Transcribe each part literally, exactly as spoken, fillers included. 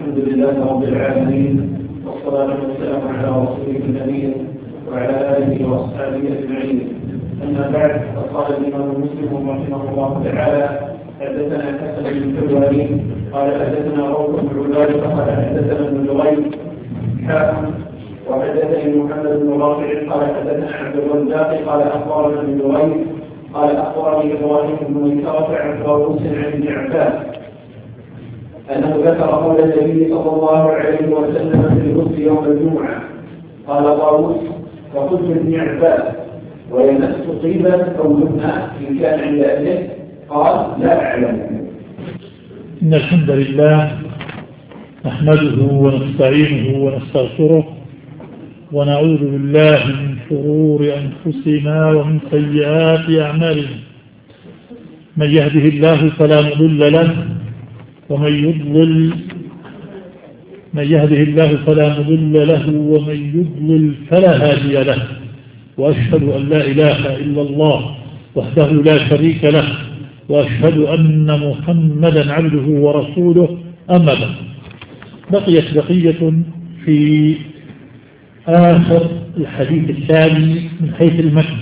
الحمد لله رب العالمين، والصلاة والسلام على رسوله الأمين وعلى آله وأصحابه أجمعين. أما بعد، فقال الإمام مسلم رحمه الله تعالى: حدثنا الحسن بن الحلواني قال حدثنا روح بن عبادة قال حدثنا ابن جريج حاكم وحدثني محمد بن رافع قال حدثنا عبد الرزاق قال أخبرنا ابن جريج قال أخبرني إبراهيم بن إسحاق عن طاووس عن ابن عباس أنه ذكر قول النبي صلى الله عليه وسلم في الغسل يوم الجمعة. قال طاووس: فقلت لابن عباس: ويمس طيبا أو يمنع إن كان عند أهله؟ قال: لا أعلم. إن الحمد لله نحمده ونستعينه ونستغفره ونعوذ بالله من شرور أنفسنا ومن سيئات أعمالنا. من يهده الله فلا مضل له ومن يضلل من يهده الله فلا مضل له ومن يضلل فلا هادي له. وأشهد أن لا إله إلا الله وحده لا شريك له، وأشهد أن محمدا عبده ورسوله. أما بعد، بقيت بقية في آخر الحديث الثاني من حيث المتن،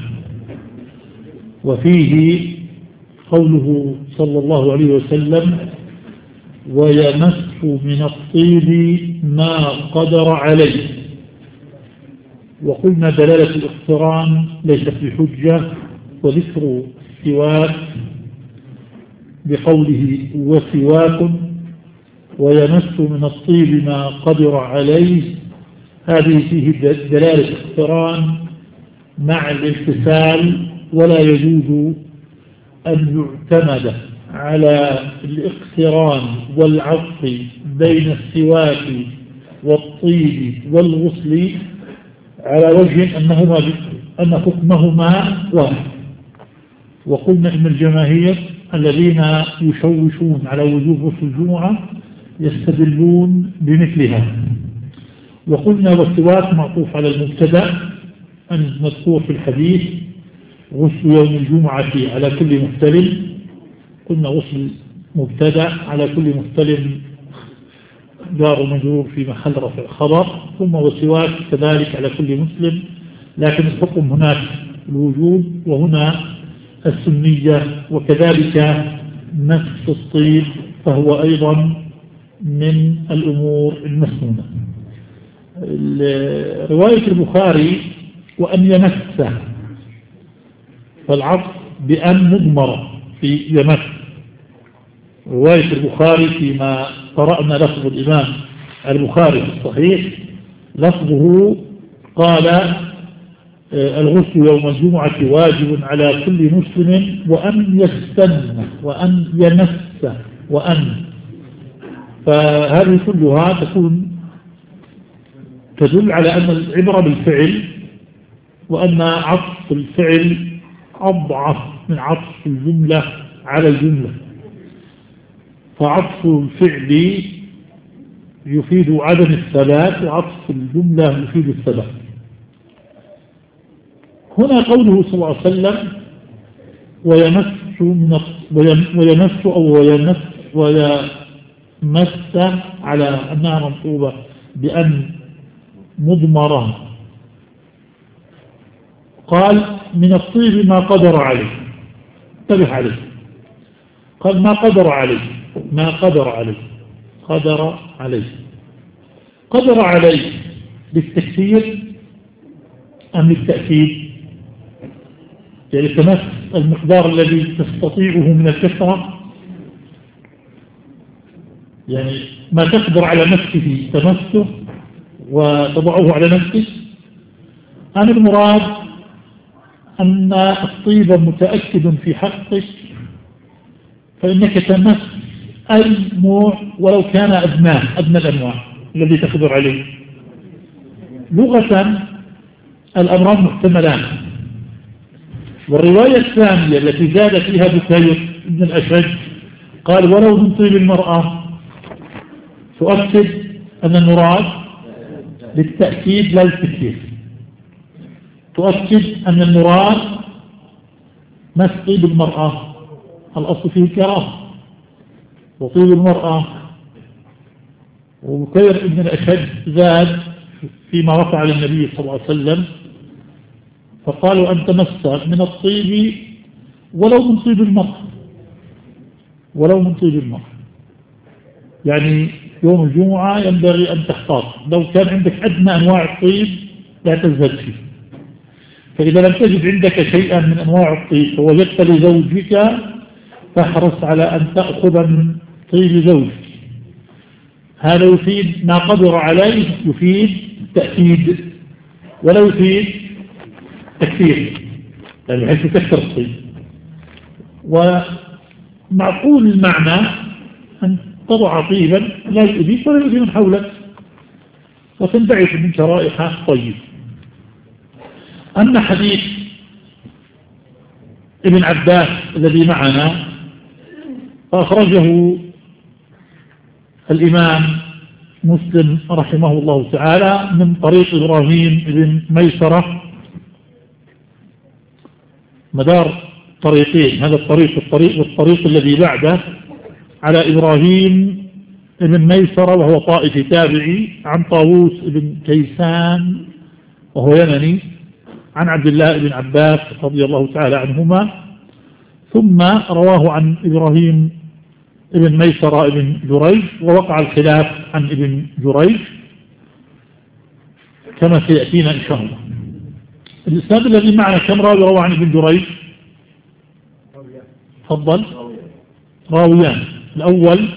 وفيه قوله صلى الله عليه وسلم: ويمس من الطيب ما قدر عليه. وقلنا دلالة الاقتران ليست بحجة، وذكر سواك بقوله وسواك ويمس من الطيب ما قدر عليه، هذه فيه دلالة اقتران مع الامتثال، ولا يجوز أن يعتمد على الاقتران والعطف بين السواك والطيب والغسل على وجه أنهما أن حكمهما واحد. وقلنا إن الجماهير الذين يشوشون على وجوب غسل الجمعة يستدلون بمثلها. وقلنا والسواك معطوف على المبتدأ المذكور في الحديث: غسل يوم الجمعة على كل محتلم. قلنا غسل مبتدأ على كل محتلم جار مجرور في محل رفع خبر، ثم والسواك كذلك على كل مسلم، لكن الحكم هناك الوجوب وهنا السنية. وكذلك مس الطيب فهو أيضا من الأمور المسنونة. رواية البخاري وأن يمسه، فالعطف بأن مضمرة في يمس. رواية البخاري فيما قرأنا لفظ الإمام البخاري في الصحيح لفظه قال: الغسل يوم الجمعة واجب على كل مسلم وأن يستن وأن يمس وأن. فهذه كلها تكون تدل على أن العبرة بالفعل، وأن عطف الفعل أضعف من عطف الجملة على الجملة. فعطف الفعل يفيد عدم الثبات، وعطف الجملة يفيد الثبات. هنا قوله صلى الله عليه وسلم: ويمس من ويمس أو ويمس ويمس على أنها منصوبة بأن مضمرة. قال: من الطيب ما قدر عليه. انتبه عليه، قال ما قدر عليه، ما قدر عليه، قدر عليه قدر عليه للتكثير أم للتأكيد؟ يعني تمس المقدار الذي تستطيعه من الكثرة، يعني ما تقدر على نفسه تمسه وتضعه على نفسه. أنا المراد أن الطيب متأكد في حقك، فإنك تمس أي نوع ولو كان أدناه أدنى الأنواع الذي تقدر عليه. لغة الأمران محتملان. والرواية الثانية التي زاد فيها بكير ابن الأشج قال: ولو من طيب المرأة، تؤكد أن المراد للتأكيد لا للتكثير. تؤكد أن المراد مس طيب المرأة، الأصل فيه كراهة، وطيب المرأة وبكير ابن الأشد زاد فيما رفع للنبي صلى الله عليه وسلم فقالوا أن تمس من الطيب ولو من طيب المرء، ولو من طيب المرء، يعني يوم الجمعة ينبغي أن تحتاط، لو كان عندك أدنى أنواع الطيب لا تزهد فيه. فإذا لم تجد عندك شيئا من أنواع الطيب فوجدت لزوجك فاحرص على أن تأخذ من طيب زوجك. هذا يفيد ما قدر عليه، يفيد تأكيد ولا يفيد تكثير، يعني بحيث يكثر الطيب. ومعقول المعنى أن تضع طيبا لا يؤذيك ولا يؤذي من حولك وتنبعث من شرائح طيب. أما حديث ابن عباس الذي معنا فأخرجه الإمام مسلم رحمه الله تعالى من طريق إبراهيم بن ميسرة، مدار طريقين، هذا الطريق الطريق والطريق الذي بعده على إبراهيم بن ميسرة وهو طائفي تابعي عن طاووس بن كيسان وهو يمني عن عبد الله بن عباس رضي الله تعالى عنهما، ثم رواه عن إبراهيم ابن ميسرة ابن جريج، ووقع الخلاف عن ابن جريج كما سيأتينا إن شاء الله. الإسناد الذي معنا كم راوي روى عن ابن جريج؟ تفضل. راويان، الأول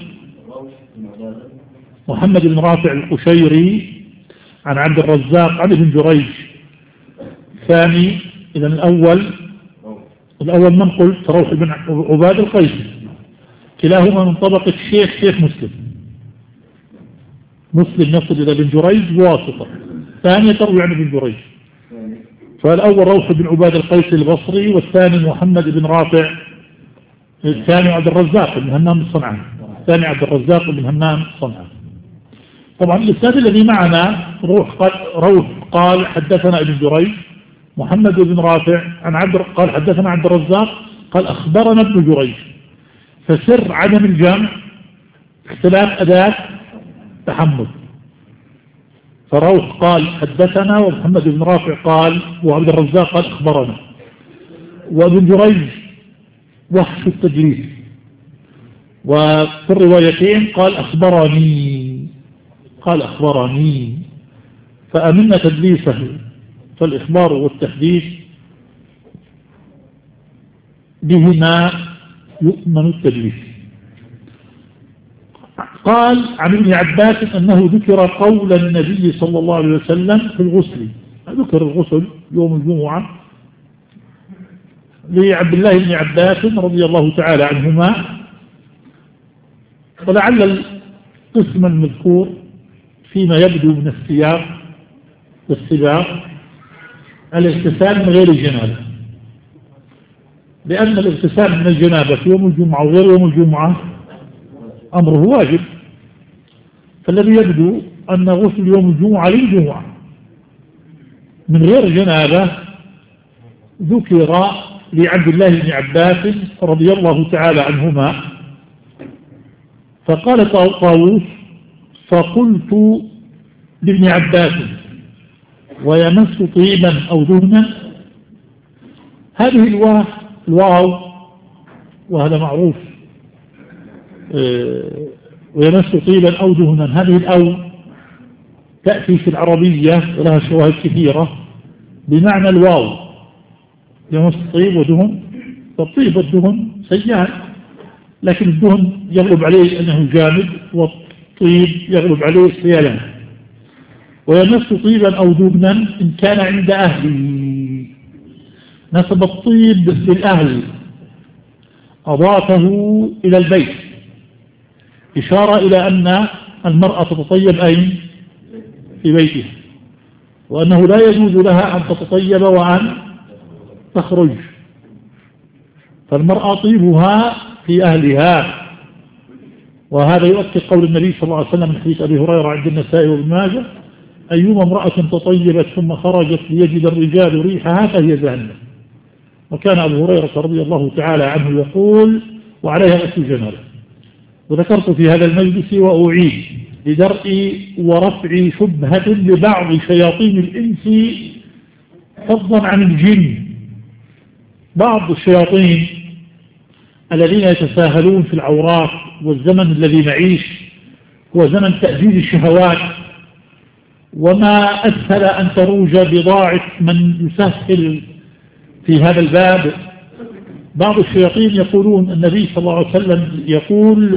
محمد بن رافع القشيري عن عبد الرزاق عن ابن جريج. الثاني إذا الأول الأول من قلت؟ روح بن عباد القيسي، كلاهما من طبقة الشيخ شيخ مسلم. مسلم يصل إلى ابن جريج بواسطة، ثانية تروي عن ابن جريج. فالأول روح بن عباد القيسي البصري، والثاني محمد بن رافع، الثاني عبد الرزاق بن همام الصنعاني، الثاني عبد الرزاق بن همام الصنعاني. طبعا الإسناد الذي معنا روح قال, روح قال حدثنا ابن جريج، محمد بن رافع عن عبد قال حدثنا عبد الرزاق قال أخبرنا ابن جريج. فسر عدم الجمع اختلاف أداة تحمل، فروح قال حدثنا ومحمد بن رافع قال وعبد الرزاق قال أخبرنا، وابن جريج وحش التدليس، وفي الروايتين قال أخبرني قال أخبرني فأمن تدليسه، فالإخبار والتحديث بهما يؤمن التدليس. قال عن ابن عباس أنه ذكر قول النبي صلى الله عليه وسلم في الغسل، ذكر الغسل يوم الجمعة لعبد الله بن عباس رضي الله تعالى عنهما، ولعل القسم المذكور فيما يبدو من السياق والسباق الاغتسال من غير الجنابة، لأن الاغتسال من الجنابة في يوم الجمعة وغير يوم الجمعة أمره واجب، فالذي يبدو أن غسل يوم الجمعة للجمعة من غير جنابة ذكر لعبد الله بن عباس رضي الله تعالى عنهما. فقال طاووس فقلت لابن عباس ويمس طيبا أو دهنا، هذه الواو الواو وهذا معروف، ويمس طيبا أو دهنا، هذه الأو تأتي في العربية ولها شواهد كثيرة بمعنى الواو، يمس طيب ودهن، فالطيب والدهن سيئان، لكن الدهن يغلب عليه أنه جامد والطيب يغلب عليه السيلان. ويمس طيبا أو دهنا إن كان عند أهله، نسب الطيب للأهل أضافه إلى البيت، إشارة إلى أن المرأة تتطيب أين؟ في بيتها، وأنه لا يجوز لها أن تتطيب وأن تخرج، فالمرأة طيبها في أهلها. وهذا يؤكد قول النبي صلى الله عليه وسلم من حديث أبي هريرة عند النسائي وابن ماجه: أيما امرأة تطيبت ثم خرجت ليجد الرجال ريحها فهي جهنم. وكان أبو هريرة رضي الله تعالى عنه يقول: وعليها غسل جنابة. وذكرت في هذا المجلس وأعيد لدرء ورفع شبهة لبعض شياطين الإنس فضلا عن الجن. بعض الشياطين الذين يتساهلون في العورات، والزمن الذي نعيش هو زمن تأجيل الشهوات، وما أسهل أن تروج بضاعة من يسهل في هذا الباب. بعض الشياطين يقولون، النبي صلى الله عليه وسلم يقول: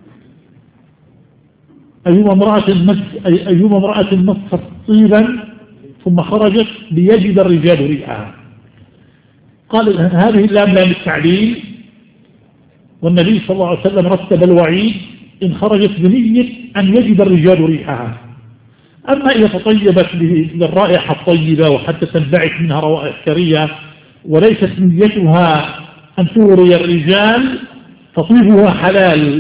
أيما امرأة مس أيما امرأة مست طيبا ثم خرجت ليجد الرجال ريحها. قال هذه اللام لام التعليل، والنبي صلى الله عليه وسلم رتب الوعيد إن خرجت بنية أن يجد الرجال ريحها. أما إذا تطيبت للرائحة الطيبة وحتى تنبعث منها روائح كريهة وليست نيتها أن تغري الرجال فطيبها حلال.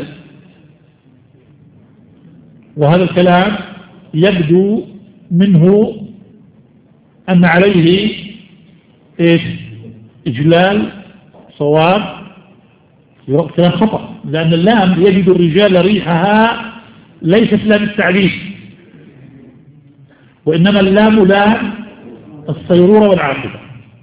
وهذا الكلام يبدو منه أن عليه إيش؟ إجلال صواب، كلام خطأ، لأن اللام يجد الرجال ريحها ليست لام التعليل، وإنما اللام لام الصيرورة والعاقبة،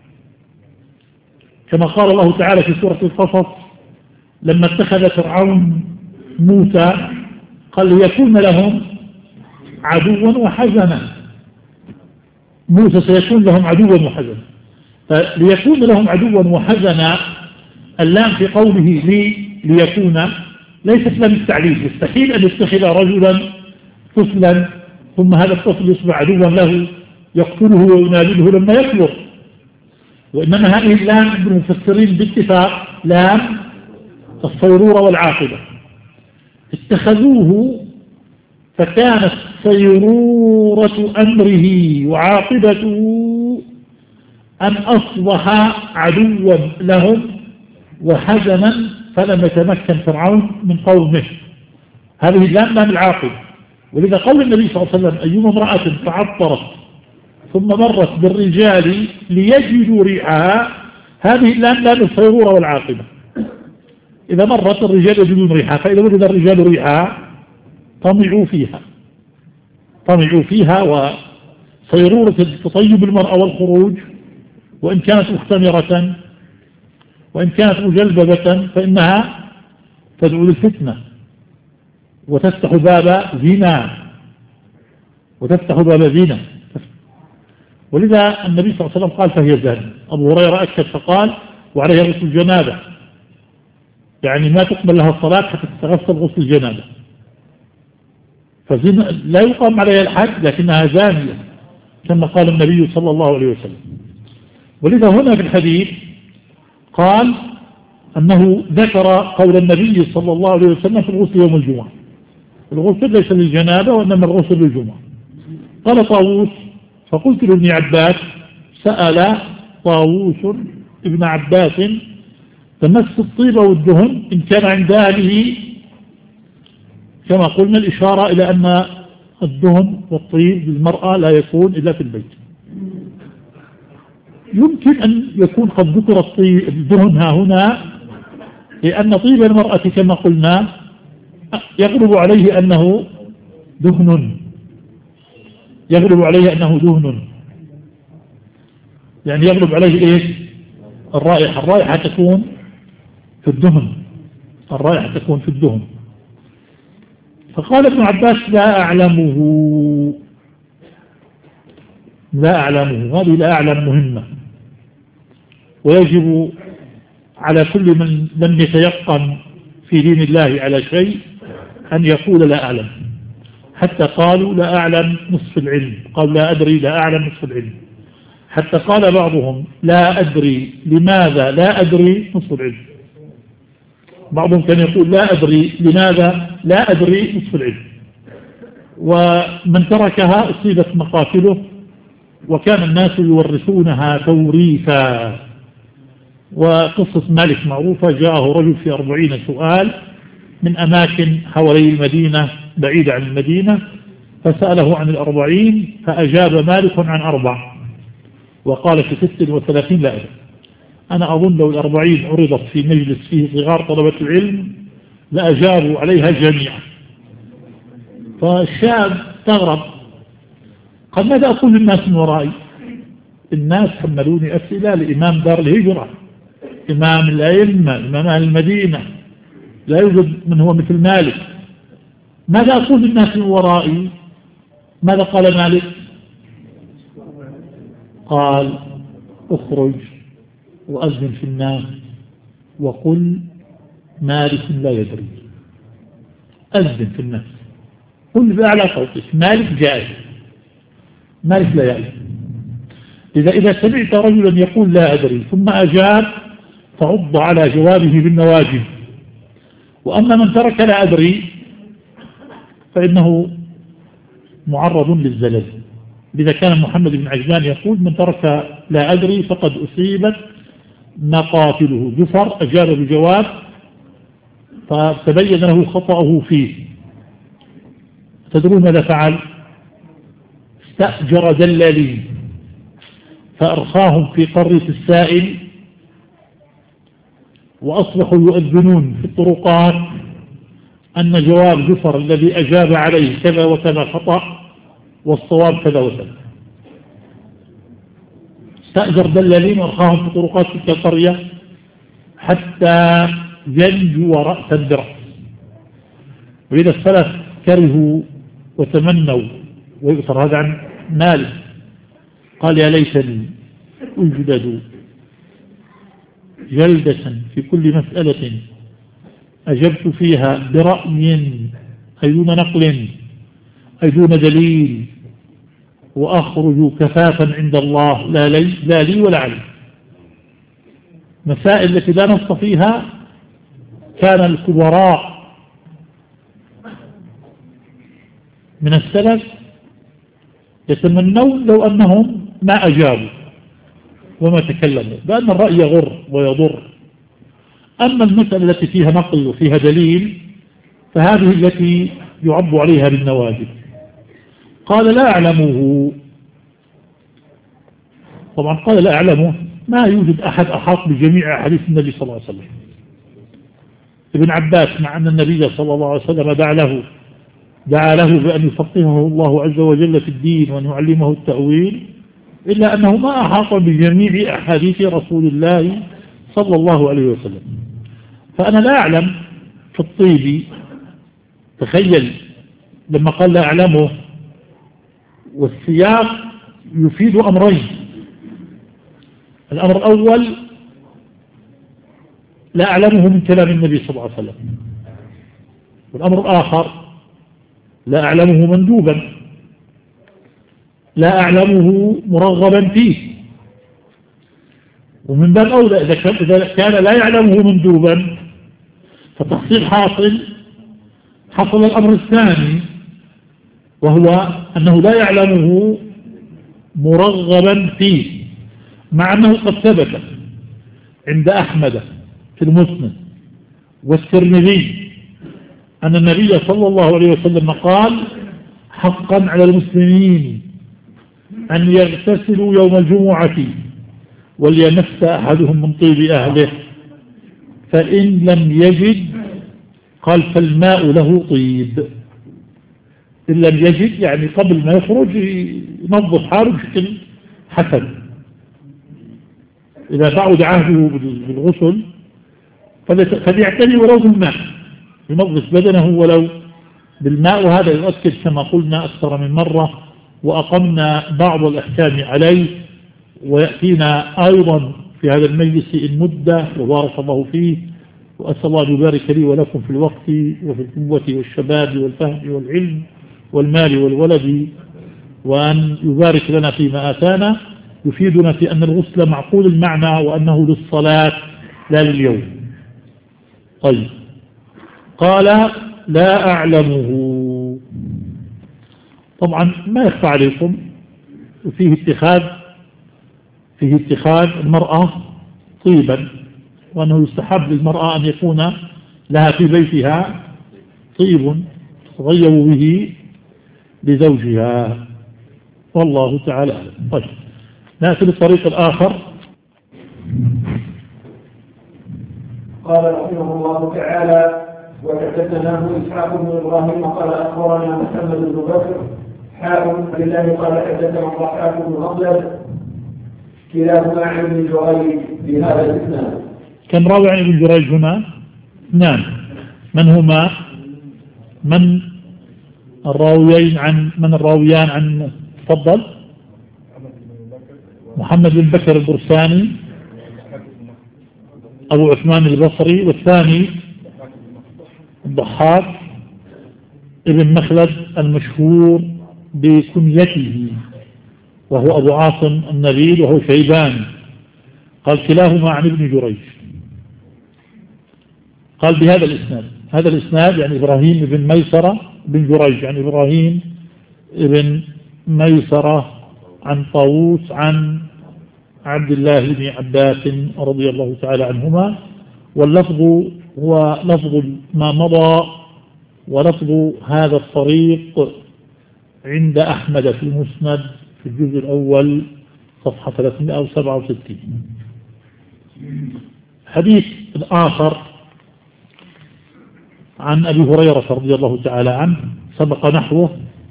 كما قال الله تعالى في سورة القصص لما اتخذ فرعون موسى قال ليكون لهم عدوا وحزنا. موسى سيكون لهم عدوا وحزنا، فليكون لهم عدوا وحزنا اللام في قوله لي ليكون ليست لام التعليل. يستحيل أن يتخذ رجلا طفلا ثم هذا الطفل يصبح عدوا له يقتله وينابله لما يكبر، وإنما هذه اللام ابن المفسرين باتفاق لام الصيرورة والعاقبة. اتخذوه فكانت صيرورة أمره وعاقبته أن أصبح عدوا لهم وحزنا فلم يتمكن فرعون من قومه. هذه اللام لام العاقبة. ولذا قول النبي صلى الله عليه وسلم أيما امرأة تعطرت ثم مرت بالرجال ليجدوا ريحها، هذه اللام لام الصيرورة والعاقبة. إذا مرت الرجال يجدون ريحها، فإذا وجد الرجال ريحها طمعوا فيها طمعوا فيها وصيرورة تطيب المرأة والخروج، وإن كانت مختمرة وإن كانت مجلببة فإنها تدعو للفتنة وتفتح باب زنا وتفتح باب زنا. ولذا النبي صلى الله عليه وسلم قال فهي زانية. أبو هريرة أكد فقال وعليها غسل الجنابة، يعني ما تقبل لها الصلاة حتى تتغسل غسل الجنابة، فزنا لا يقام عليها الحد لكنها زانية كما قال النبي صلى الله عليه وسلم. ولذا هنا في الحديث قال أنه ذكر قول النبي صلى الله عليه وسلم في الغسل يوم الجمعة. الغسل ليس للجنابة وإنما الغسل للجمعة. قال طاووس فقلت لابن عباس، سأل طاووس ابن عباس تمس الطيب والدهن إن كان عند أهله، كما قلنا الإشارة إلى أن الدهن والطيب للمرأة لا يكون إلا في البيت. يمكن أن يكون قد ذكر الطيب الدهن ها هنا لأن طيب المرأة كما قلنا يغلب عليه أنه دهن يغلب عليه أنه دهن يعني يغلب عليه إيش؟ الرائحة الرائحة تكون في الدهن الرائحة تكون في الدهن. فقال ابن عباس لا أعلمه لا أعلمه هذه لا أعلم مهمة، ويجب على كل من لم يتيقن في دين الله على شيء أن يقول لا أعلم. حتى قالوا لا أعلم نصف العلم، قال لا أدري لا أعلم نصف العلم. حتى قال بعضهم لا أدري لماذا لا أدري نصف العلم. بعضهم كان يقول لا أدري لماذا لا أدري نصف العلم. ومن تركها أصيبت مقاتله، وكان الناس يورثونها توريثا. وقصة مالك معروفة، جاءه رجل في أربعين سؤال من أماكن حوالي المدينة بعيدة عن المدينة، فسأله عن الأربعين فأجاب مالك عن أربع، وقال في ست وثلاثين لا أدري. أنا أظن لو الأربعين عرضت في مجلس فيه صغار طلبة العلم لأجابوا عليها جميعا. فالشاب استغرب، قال ماذا أقول للناس من ورائي؟ الناس حملوني أسئلة لإمام دار الهجرة، إمام الأئمة، إمام أهل المدينة، لا يوجد من هو مثل مالك، ماذا أقول للناس من ورائي؟ ماذا قال مالك؟ قال اخرج وأذن في الناس وقل مالك لا يدري. أذن في الناس، قل بأعلى صوتك مالك جاهل، مالك لا يعلم. إذا إذا سمعت رجلا يقول لا أدري ثم أجاب فعض على جوابه بالنواجذ. وأما من ترك لا أدري فإنه معرض للزلل. إذا كان محمد بن عجلان يقول من ترك لا أدري فقد أصيبت مقاتله. جفر أجاب بجواب فتبين له خطأه فيه. تدرون ماذا فعل؟ استأجر دلالين فأرخاهم في قرية السائل، وأصبحوا يؤذنون في الطرقات أن جواب جفر الذي أجاب عليه كذا وكذا خطأ والصواب كذا وكذا. استأجر دلالين وأرخاهم في طرقات تلك القرية حتى ينجو رأسا برأس. وإذا السلف كرهوا وتمنوا، ويؤثر هذا عن مالك، قال يا ليتني أجلد جلدة في كل مسألة أجبت فيها برأي أي دون نقل أي دون دليل، وأخرج كفافا عند الله لا لي, لا لي ولا علي. مسائل التي لا نص فيها كان الكبراء من السلف يتمنون لو أنهم ما أجابوا وما تكلموا، لأن الرأي يغر ويضر. أما المسألة التي فيها نقل وفيها دليل فهذه التي يعب عليها بالنواجذ. قال لا أعلمه، طبعا قال لا أعلمه، ما يوجد أحد أحاط بجميع أحاديث النبي صلى الله عليه وسلم. ابن عباس مع أن النبي صلى الله عليه وسلم دعا له دعا له بأن يفقهه الله عز وجل في الدين وأن يعلمه التأويل، إلا أنه ما أحاط بجميع أحاديث رسول الله صلى الله عليه وسلم. فأنا لا أعلم في الطيب، تخيل لما قال لا أعلمه والسياق يفيد أمرين. الأمر الأول لا أعلمه من كلام النبي صلى الله عليه وسلم، والأمر الآخر لا أعلمه مندوبا، لا أعلمه مرغبا فيه. ومن باب أولى إذا كان لا يعلمه مندوبا فتحصيل حاصل حصل الأمر الثاني، وهو أنه لا يعلمه مرغبا فيه، مع أنه قد ثبت عند أحمد في المسند والترمذي أن النبي صلى الله عليه وسلم قال حقا على المسلمين أن يغتسلوا يوم الجمعة وليمس أحدهم من طيب أهله، فإن لم يجد قال فالماء له طيب. إن لم يجد يعني قبل ما يخرج ينظف حاله بشكل حسن. إذا بعد عهده بالغسل فليعتني ولو بالماء، ينظف بدنه ولو بالماء. وهذا يؤكد كما قلنا أكثر من مرة وأقمنا بعض الأحكام عليه، ويأتينا أيضا في هذا المجلس المدة وبارك الله فيه. وأسأل الله أن يبارك لي ولكم في الوقت وفي القوة والشباب والفهم والعلم والمال والولد، وأن يبارك لنا فيما آتانا. يفيدنا في أن الغسل معقول المعنى وأنه للصلاة لا لليوم. طيب، قال لا أعلمه. طبعا ما يخفى عليكم فيه اتخاذ فيه اتخاذ المرأة طيبا، وأنه يستحب للمرأة أن يكون لها في بيتها طيب تتغيب به لزوجها، والله تعالى أعلم. طيب، نأتي للطريق الآخر. قال رحمه الله تعالى وحدثناه إسحاق بن إبراهيم قال أخبرنا محمد بن بكر حاء لله قال حدثنا الضحاك بن أضلب كلاهما عن ابن جريج بهذا الإسناد. كم راوي عن ابن جريج هنا؟ اثنان. من هما؟ من الراويين عن من الراويان عن تفضل؟ محمد بن بكر البرساني أبو عثمان البصري، والثاني الضحاك ابن مخلد المشهور بكنيته وهو أبو عاصم النبيل وهو شيبان. قال كلاهما عن ابن جريج. قال بهذا الإسناد. هذا الإسناد يعني إبراهيم بن ميسرة بن جريج، يعني إبراهيم بن ميسرة عن طاووس عن عبد الله بن عباس رضي الله تعالى عنهما، واللفظ هو لفظ ما مضى ولفظ هذا الطريق عند أحمد في المسند في الجزء الأول صفحة ثلاثمائة وسبعة وستين. حديث الآخر عن أبي هريرة رضي الله تعالى عنه سبق نحوه،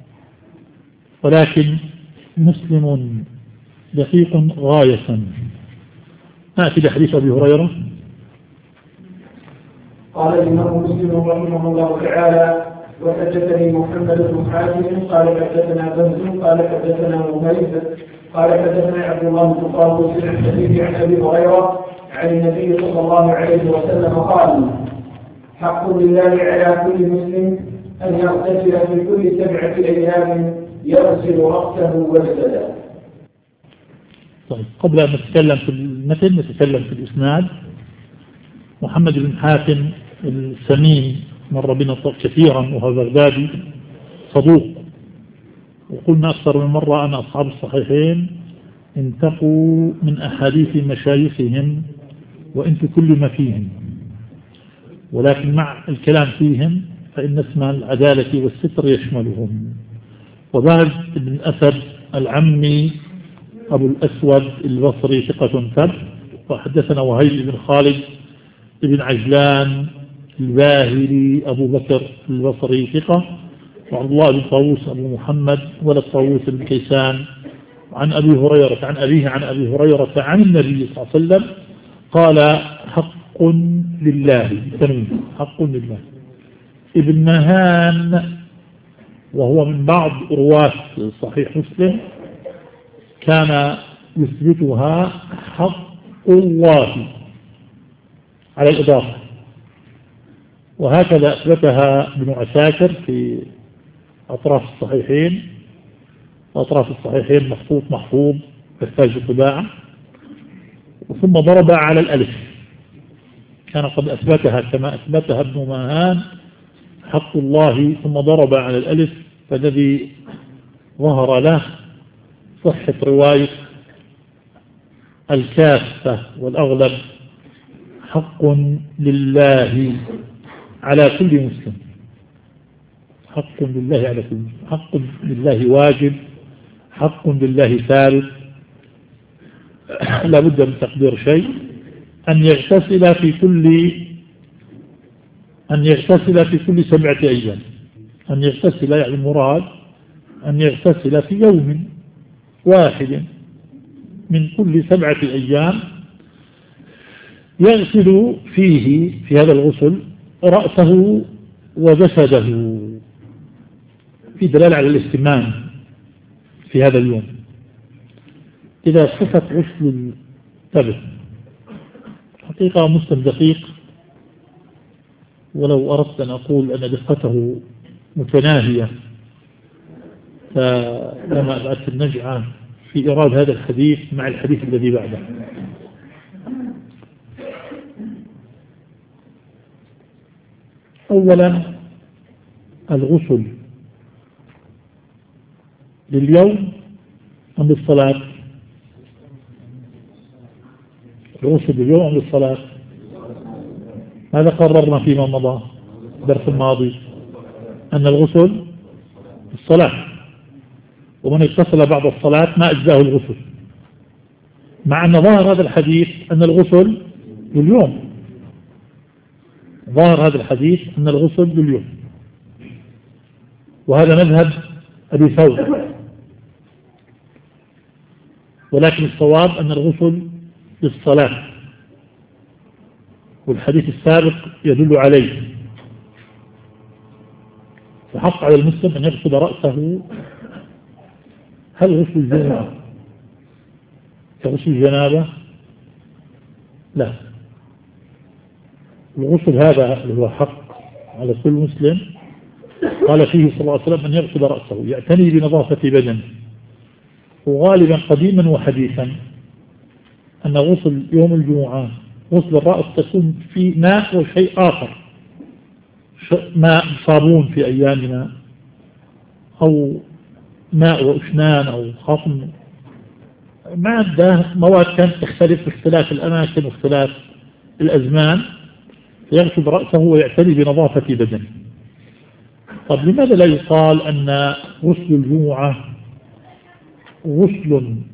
ولكن مسلم دقيق غاية. نأتي بحديث أبي هريرة. قال الإمام مسلم رحمه الله تعالى وحدثني محمد بن حاتم قال حدثنا بهز قال حدثنا مميز قال حدثنا عبد الله بن طاووس عن الحديث عن أبي هريرة عن النبي صلى الله عليه وسلم قال حق لله على كل مسلم أن يغتسل في كل سبعة أيام يغسل رأسه وجسده. طيب، قبل أن نتكلم في المتن نتكلم في الإسناد. محمد بن حاتم السمين مر بنا كثيرا وهو بغدادي صدوق، وقلنا أكثر من مرة أن أصحاب الصحيحين انتقوا من أحاديث مشايخهم وانتوا كل ما فيهم، ولكن مع الكلام فيهم فإن اسم العدالة والستر يشملهم. وبهز بن أسد العمي أبو الأسود البصري ثقة ثبت. وحدثنا وهيب بن خالد بن عجلان الباهلي أبو بكر البصري ثقة. وعبد الله بن طاووس أبو محمد ولد طاووس بن كيسان عن أبي هريرة عن أبيه عن أبي هريرة عن النبي صلى الله عليه وسلم قال حق لله حق لله. ابن نهان وهو من بعض رواة صحيح مسلم كان يثبتها حق الله على الإضافة، وهكذا أثبتها ابن عساكر في أطراف الصحيحين. أطراف الصحيحين مخطوط محفوظ يحتاج الطباعة، ثم ضرب على الألف. كان قد أثبتها كما أثبتها ابن مهان حق الله ثم ضرب على الألف، فالذي ظهر له صحة رواية الكافة والأغلب حق لله على كل مسلم. حق لله على كل مسلم، حق لله واجب، حق لله ثابت. لا بد من تقدير شيء أن يغتسل في كل أن يغتسل في كل سبعة أيام. أن يغتسل يعني المراد أن يغتسل في يوم واحد من كل سبعة أيام يغسل فيه في هذا الغسل رأسه وجسده، في دلالة على الاهتمام في هذا اليوم. إذا صفت غسل التبت حقيقة مسلم دقيق، ولو أردت أن أقول أن دقته متناهية فلما أبعدت النجعة في إيراد هذا الحديث مع الحديث الذي بعده. أولا الغسل لليوم أم للصلاة؟ الغسل لليوم أم للصلاة؟ هذا قررنا فيما مضى الدرس الماضي أن الغسل الصلاة، ومن اغتسل بعد الصلاة ما أجزاه الغسل، مع أن ظاهر هذا الحديث أن الغسل لليوم. ظاهر هذا الحديث أن الغسل باليوم، وهذا مذهب أبي ثور، ولكن الصواب أن الغسل للصلاة، والحديث السابق يدل عليه. فحق على المسلم أن يغسل رأسه. هل غسل الجنابة كغسل الجنابة؟ لا، الغسل هذا اللي هو حق على كل مسلم قال فيه صلى الله عليه وسلم أن يغسل رأسه، يعتني بنظافة بدنه. وغالبا قديما وحديثا أن غسل يوم الجمعة غسل الرأس تكون في ماء وشيء آخر، ماء صابون في أيامنا، أو ماء وأشنان أو خصم، مادة مواد كانت تختلف باختلاف الأماكن واختلاف الأزمان، يغسل رأسه ويعتني بنظافة بدنه. طب لماذا لا يقال أن غسل الجمعة غسل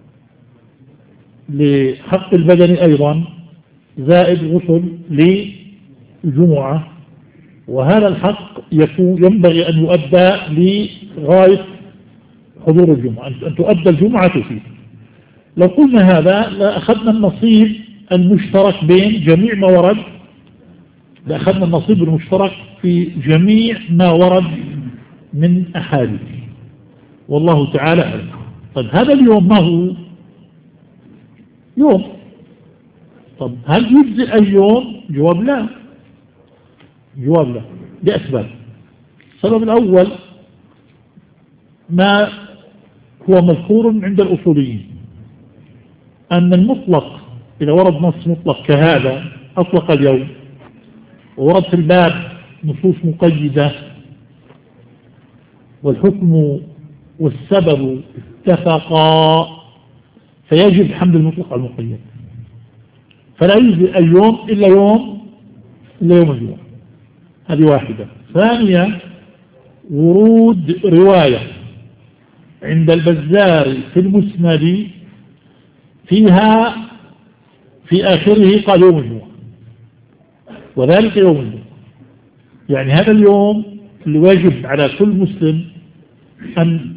لحق البدن أيضا زائد غسل للجمعة، وهذا الحق يكون ينبغي أن يؤدى لغاية حضور الجمعة، أن تؤدى الجمعة فيه. لو قلنا هذا لأخذنا النصيب المشترك بين جميع ما ورد، لأخذنا النصيب المشترك في جميع ما ورد من أحاديث، والله تعالى أعلم. طيب هذا اليوم ما هو يوم؟ طب هل يجزئ اليوم؟ جواب لا، جواب لا لأسباب. السبب الأول ما هو مذكور عند الأصوليين، أن المطلق إذا ورد نص مطلق كهذا أطلق اليوم، وورد في الباب نصوص مقيدة والحكم والسبب اتفقا، فيجب حمل المطلق على المقيد، فلا يجزئ اليوم إلا يوم إلا يوم الجمعة. هذه واحدة. ثانيا ورود رواية عند البزار في المسند فيها في آخره قال يوم الجمعة، وذلك يوم الجمعة، يعني هذا اليوم اللي واجب على كل مسلم أن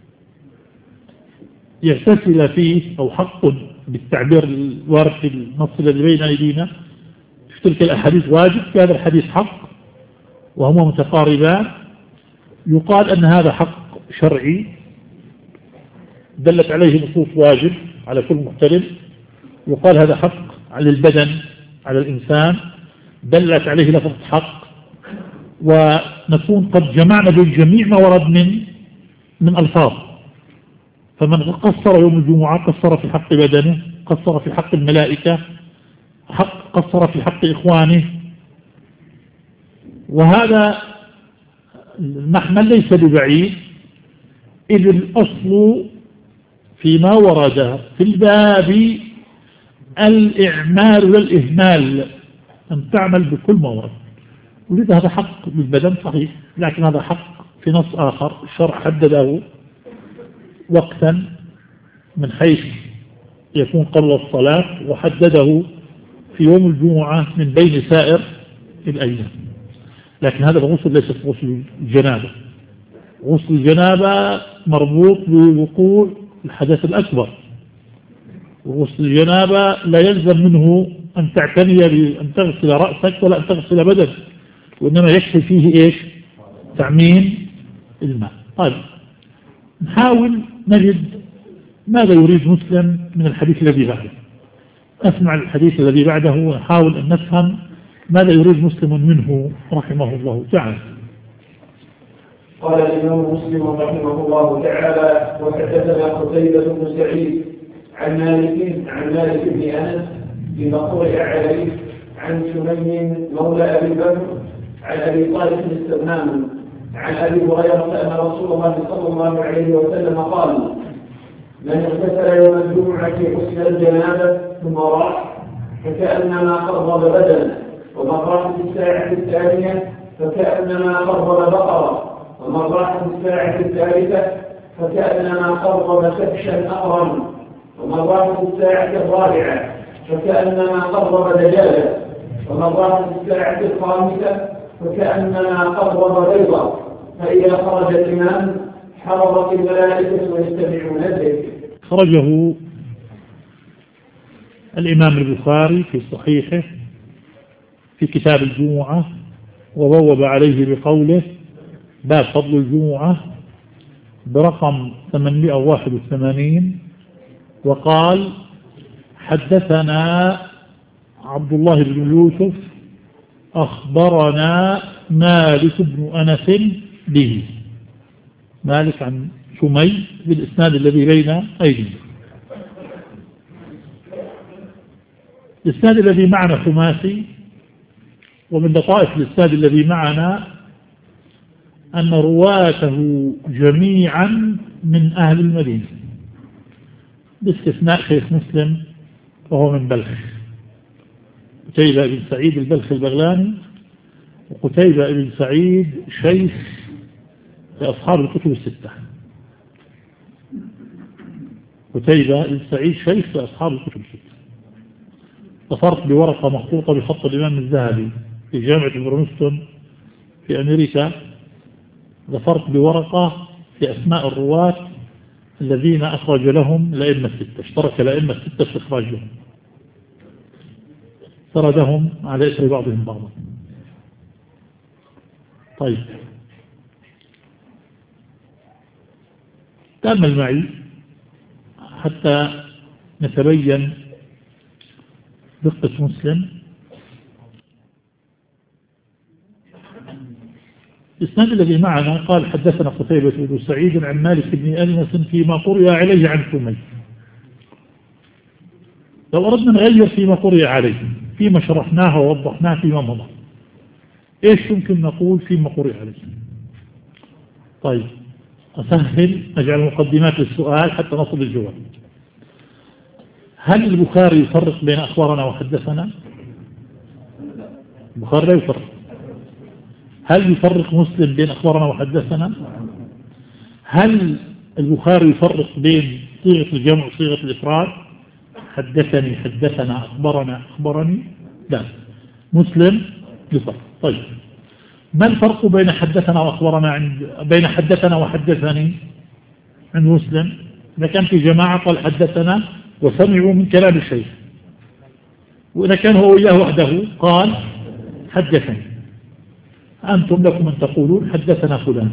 يغتسل فيه، أو حق بالتعبير الوارد في النص الذي بين أيدينا في تلك الأحاديث واجب، في هذا الحديث حق وهما متقاربان. يقال أن هذا حق شرعي دلت عليه نصوص واجب على كل محترم، يقال هذا حق على البدن على الإنسان دلت عليه لفظ حق، ونكون قد جمعنا بين جميع ما ورد من من ألفاظ. فمن قصر يوم الجمعة قصر في حق بدنه، قصر في حق الملائكة، حق قصر في حق إخوانه. وهذا المحمل ليس ببعيد، إذ الأصل فيما ورد في الباب الإعمال والإهمال، أن تعمل بكل ما ورد. ولذا هذا حق بالبدن صحيح، لكن هذا حق في نص آخر الشرع حدده وقتا من حيث يكون قبل الصلاة، وحدده في يوم الجمعة من بين سائر الأيام. لكن هذا الغسل ليس غسل الجنابة. غسل الجنابة مربوط بوقوع الحدث الأكبر، وغسل الجنابة لا يلزم منه أن تعتني بأن تغسل رأسك ولا أن تغسل بدنك، وإنما يكفي فيه إيش؟ تعميم الماء. طيب نحاول نجد ماذا يريد مسلم من الحديث الذي بعده. نسمع الحديث الذي بعده ونحاول أن نفهم ماذا يريد مسلم منه رحمه الله تعالى. قال الإمام مسلم رحمه الله تعالى: وحدثنا قتيبة بن سعيد عن مالك عن مالك بن أنس بن قرئ عليه عن سمي مولى أبي بكر عن أبي طالب السمان عن أبي هريرة أن رسول الله صلى الله عليه وسلم قال: من اغتسل يوم الجمعة غسل الجنابة ثم راح فكأنما قرب بدنه، ومن راح في الساعة الثانية فكأنما قرب بقرة، ومن راح في الساعة الثالثة فكأنما قرب كبشا أقرا، ومن راح في الساعة الرابعة فكأنما قرب دجاجة، ومرات في الساعة الخامسة وكأنما قرب بيضا، فإذا خرج الإمام حضرت الملائكة ويستمعون الذكر. خرجه الإمام البخاري في صحيحه في كتاب الجمعة، وبوب عليه بقوله: باب فضل الجمعة، برقم ثمانمائة وواحد وثمانين، وقال: حدثنا عبد الله بن يوسف أخبرنا مالك بن أنس به، مالك عن شمي بالإسناد الذي بين أيدينا. الإسناد الذي معنا خماسي، ومن لطائف الإسناد الذي معنا أن رواته جميعا من أهل المدينة باستثناء شيخ مسلم وهو من بلخ، قتيبة بن سعيد البلخ البغلاني، وقتيبة بن سعيد شيخ لأصحاب الكتب الستة. قتيبة بن سعيد شيخ لأصحاب الكتب الستة. ظفرت بورقة مخطوطة بخط الإمام الذهبي في جامعة برونستون في أمريكا، ظفرت بورقة في أسماء الرواة الذين أخرج لهم الأئمة الستة، اشترك الأئمة الستة في إخراجهم، سردهم على إثر بعضهم بعضا. طيب، تأمل معي حتى نتبين دقة مسلم. الإسناد الذي معنا قال: حدثنا قتيبة بن سعيد عن مالك بن أنس فيما قرئ عليه عن شمي. لو أردنا نغير فيما قرئ عليه فيما شرحناه ووضحناه فيما مضى، إيش يمكن نقول فيما قرئ عليه؟ طيب، أسهل، أجعل مقدمات للسؤال حتى نصل الجواب. هل البخاري يفرق بين أخبارنا وحدثنا؟ البخاري لا يفرق. هل يفرق مسلم بين أخبارنا وحدثنا؟ هل البخاري يفرق بين صيغة الجمع وصيغة الإفراد؟ حدثني، حدثنا، أخبرنا، أخبرني؟ لا. مسلم يفرق. طيب، ما الفرق بين حدثنا وأخبرنا عند بين حدثنا وحدثني عند مسلم؟ إذا كان في جماعة قال حدثنا وسمعوا من كلام الشيخ، وإذا كان هو إياه وحده قال حدثني. أنتم لكم أن تقولون حدثنا فلان.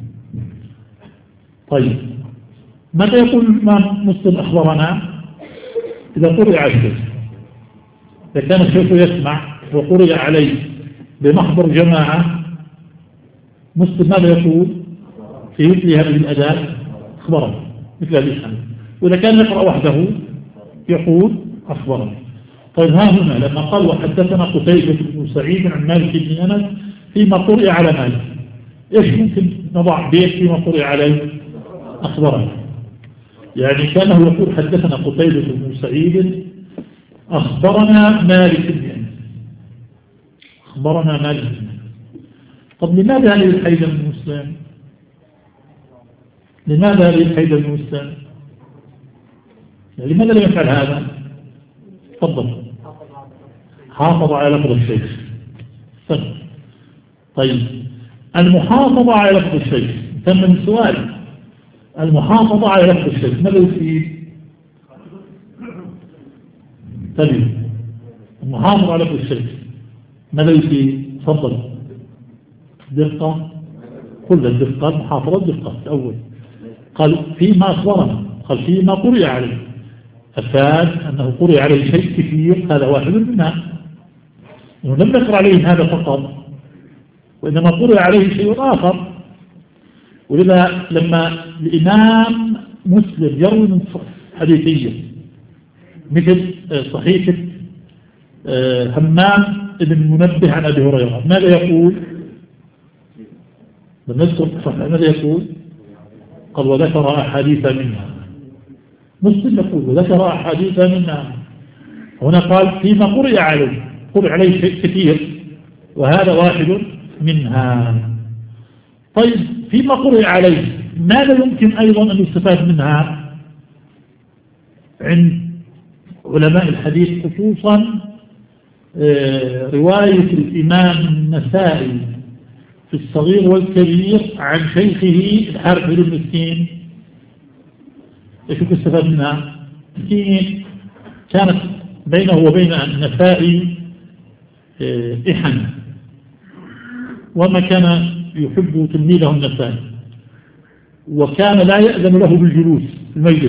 طيب، ماذا يقول الإمام مسلم أخبرنا إذا قرئ على الشيخ؟ إذا كان الشيخ يسمع وقرئ عليه بمحضر جماعة، مسلم ماذا يقول في مثل هذه الأداة؟ أخبرنا مثل هذه الحالة. وإذا كان يقرأ وحده يقول أخبرنا. طيب، ها هنا لما قال: وحدثنا قتيبة بن سعيد عن مالك بن أنس فيما قرئ على مالك، إيش ممكن نضع بيت فيما قرئ عليه؟ أخبرنا. يعني كانه يقول: حدثنا قتيبة بن سعيد أخبرنا مالك بن أنس، أخبرنا مالك بن أنس. طب لماذا هذه الحيدة من مسلم؟ لماذا هذه الحيدة من مسلم؟ يعني لماذا لم يفعل هذا؟ تفضل. حافظ على لفظ الشيخ. طيب، المحافظة على لفظ الشيخ، تم السؤال. المحافظة على لفظ الشيخ ماذا يفيد؟ طيب، المحافظة على لفظ الشيخ ماذا يفيد؟ تفضل. دقة، كل الدقة محافظة الدقة الأول. قال فيما أخبرنا، قال فيما قرئ عليه، أفاد أنه قرئ عليه شيء كثير، هذا واحد منها. لم نقرأ عليه هذا فقط، وإنما قرئ عليه شيء آخر. ولذا لما الإمام مسلم يروي من حديثية مثل صحيحة همام بن منبه عن أبي هريرة، ماذا يقول؟ بالنسبة ماذا يقول؟ قال: وذكر أحاديث منها. مسلم يقول: وذكر أحاديث منها. هنا قال: فيما قرئ عليه، قرئ عليه شيء كثير وهذا واحد منها. طيب، فيما قرئ عليه ماذا يمكن أيضا أن يستفاد منها عند علماء الحديث، خصوصا رواية الإمام النسائي في الصغير والكبير عن شيخه الحارث بن مسكين. ايش استفاد منها؟ مسكين كانت بينه وبين النسائي إحن، وما كان يحب تلميذه النسائي، وكان لا يأذن له بالجلوس في المجلس.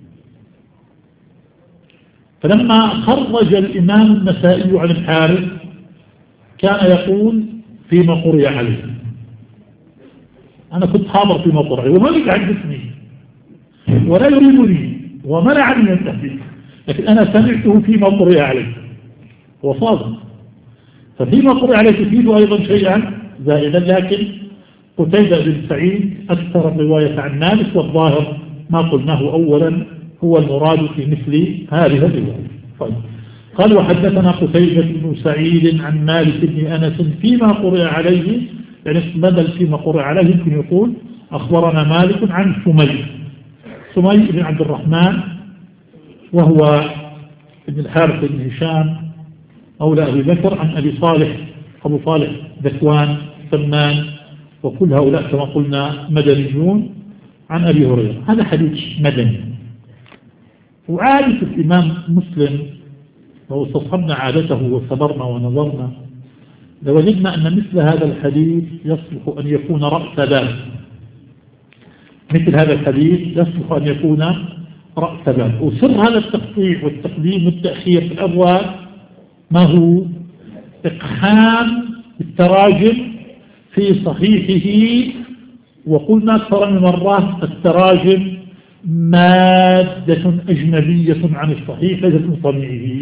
فلما خرج الإمام النسائي عن الحارث كان يقول فيما قرئ عليه. أنا كنت حاضر فيما قرئ وما يحدثني ولا يريدني ومنعني من التحديث، لكن أنا سمعته فيما قرئ عليه وصادق. ففيما قرئ عليه تفيد أيضا شيئا زائدا، لكن قتيبة بن سعيد أكثر الرواية عن مالك، والظاهر ما قلناه أولا هو المراد في مثل هذه الرواية. طيب. قال وحدثنا قتيبة بن سعيد عن مالك بن أنس فيما قرئ عليه، يعني بدل فيما قرئ عليه يمكن يقول أخبرنا مالك عن سمي سمي بن عبد الرحمن، وهو ابن الحارث بن هشام أولى أبي بكر، عن أبي صالح أبو صالح ذكوان سمان، وكل هؤلاء كما قلنا مدنيون، عن أبي هريرة. هذا حديث مدني. وعادة الإمام مسلم لو استصحبنا عادته وصبرنا ونظرنا لوجدنا أن مثل هذا الحديث يصلح أن يكون رأس باب. مثل هذا الحديث يصلح أن يكون رأس باب. وسر هذا التقطيع والتقديم والتأخير في الأبواب ما هو؟ إقحام التراجم في صحيحه. وقلنا أكثر من مرة التراجم مادة أجنبية عن الصحيح ليست من صنيعه.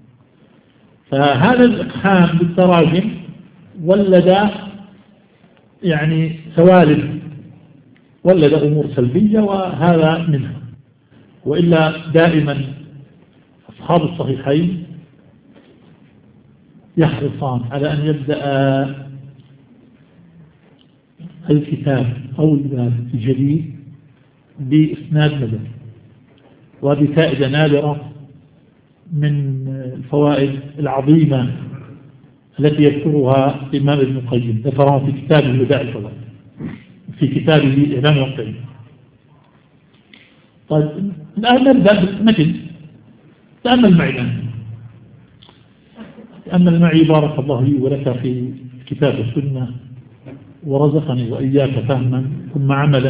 فهذا الإقحام بالتراجم ولد يعني سوالف، ولد أمور سلبية، وهذا منها. وإلا دائما أصحاب الصحيحين يحرصان على أن يبدأ الكتاب أو الباب الجديد بإسناد مدني. وهذه فائدة نادرة من الفوائد العظيمة التي يذكرها الإمام ابن القيم، ذكرها في كتابه بداء الفوائد، في كتابه إعلام القيم. طيب الآن نبدأ بالمتن. تأمل معي الآن، تأمل معي بارك الله لي ولك في كتاب السنة، ورزقني وإياك فهما ثم عملا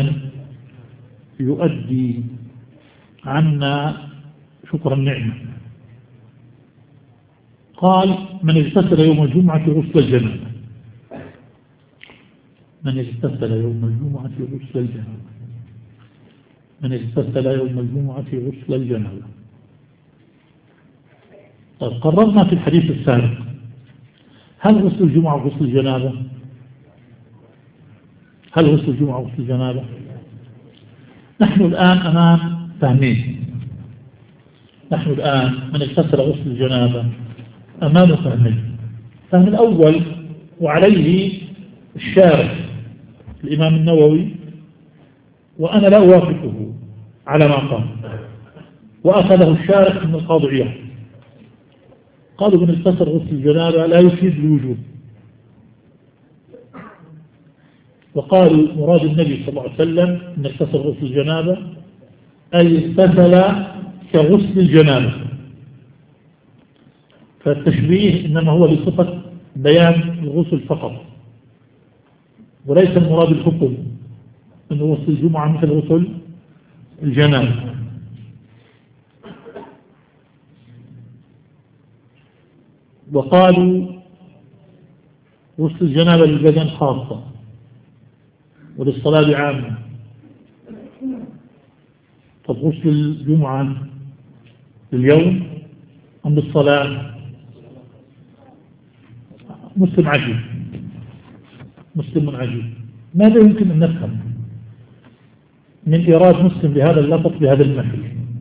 يؤدي عنا شكر النعمة. قال من اغتسل يوم الجمعة غسل الجنابة. من اغتسل يوم الجمعة غسل الجنابة. من اغتسل يوم الجمعة غسل الجنابة. طيب قررنا في الحديث السابق هل غسل الجمعة غسل الجنابة؟ هل غسل الجمعة غسل الجنابة؟ نحن الآن أمام فهمين. نحن الآن من اغتسل غسل الجنابة أمام فهمين. الفهم الأول وعليه الشارح الإمام النووي، وأنا لا أوافقه على ما قال، وأخذه الشارح من القاضي عياض. قالوا من اغتسل غسل الجنابة لا يفيد الوجوب، وقالوا مراد النبي صلى الله عليه وسلم من اغتسل غسل الجنابة أي اغتسل كغسل الجنابة. فالتشبيه إنما هو بصفة بيان الغسل فقط، وليس المراد الحكم أن غسل الجمعة مثل غسل الجنابة. وقالوا غسل الجنابة للبدن خاصة وللصلاة عامة. طب غسل الجمعة لليوم أم للصلاة؟ مسلم عجيب، مسلم عجيب. ماذا يمكن أن نفهم من إيراد مسلم بهذا اللفظ بهذا المحل؟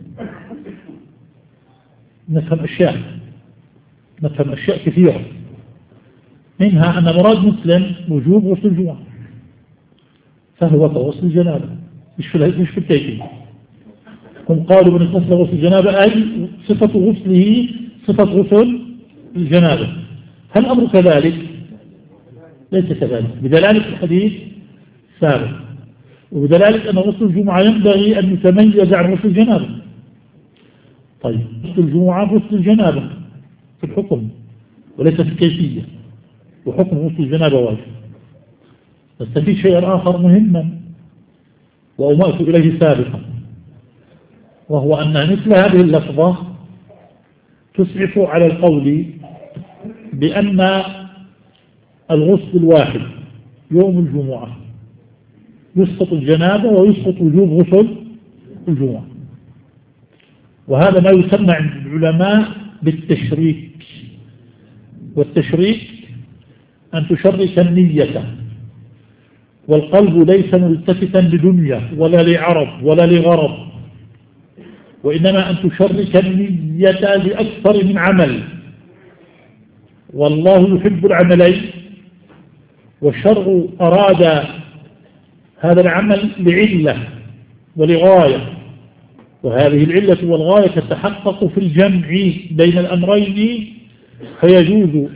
نفهم أشياء نفهم أشياء كثيرة، منها أن مراد مسلم وجوب غسل الجمعة، فهو كغسل الجنابة، مش في مش في التيكيد. هم قالوا من غسل غسل الجنابة أي صفة غسله صفة غسل الجنابة. هل الأمر كذلك؟ ليس كذلك، بدلالة الحديث سابق، وبدلالة أن غسل الجمعة ينبغي أن يتميز عن غسل الجنابة. طيب غسل الجمعة غسل الجنابة في الحكم وليس في الكيفية، وحكم غسل الجنابة واجب. بس في شيء آخر مهما وأمأت إليه سابقا، وهو أن مثل هذه اللفظة تسعف على القول بأن الغسل الواحد يوم الجمعة يسقط الجنابة ويسقط وجوب غسل الجمعة. وهذا ما يسمى عند العلماء بالتشريك. والتشريك أن تشرك النية، والقلب ليس ملتفتا لدنيا ولا لعرض ولا لغرض، وإنما أن تشرك النية لأكثر من عمل، والله يحب العملين، والشرع أراد هذا العمل لعلة ولغاية، وهذه العلة والغاية تتحقق في الجمع بين الأمرين، فيجوز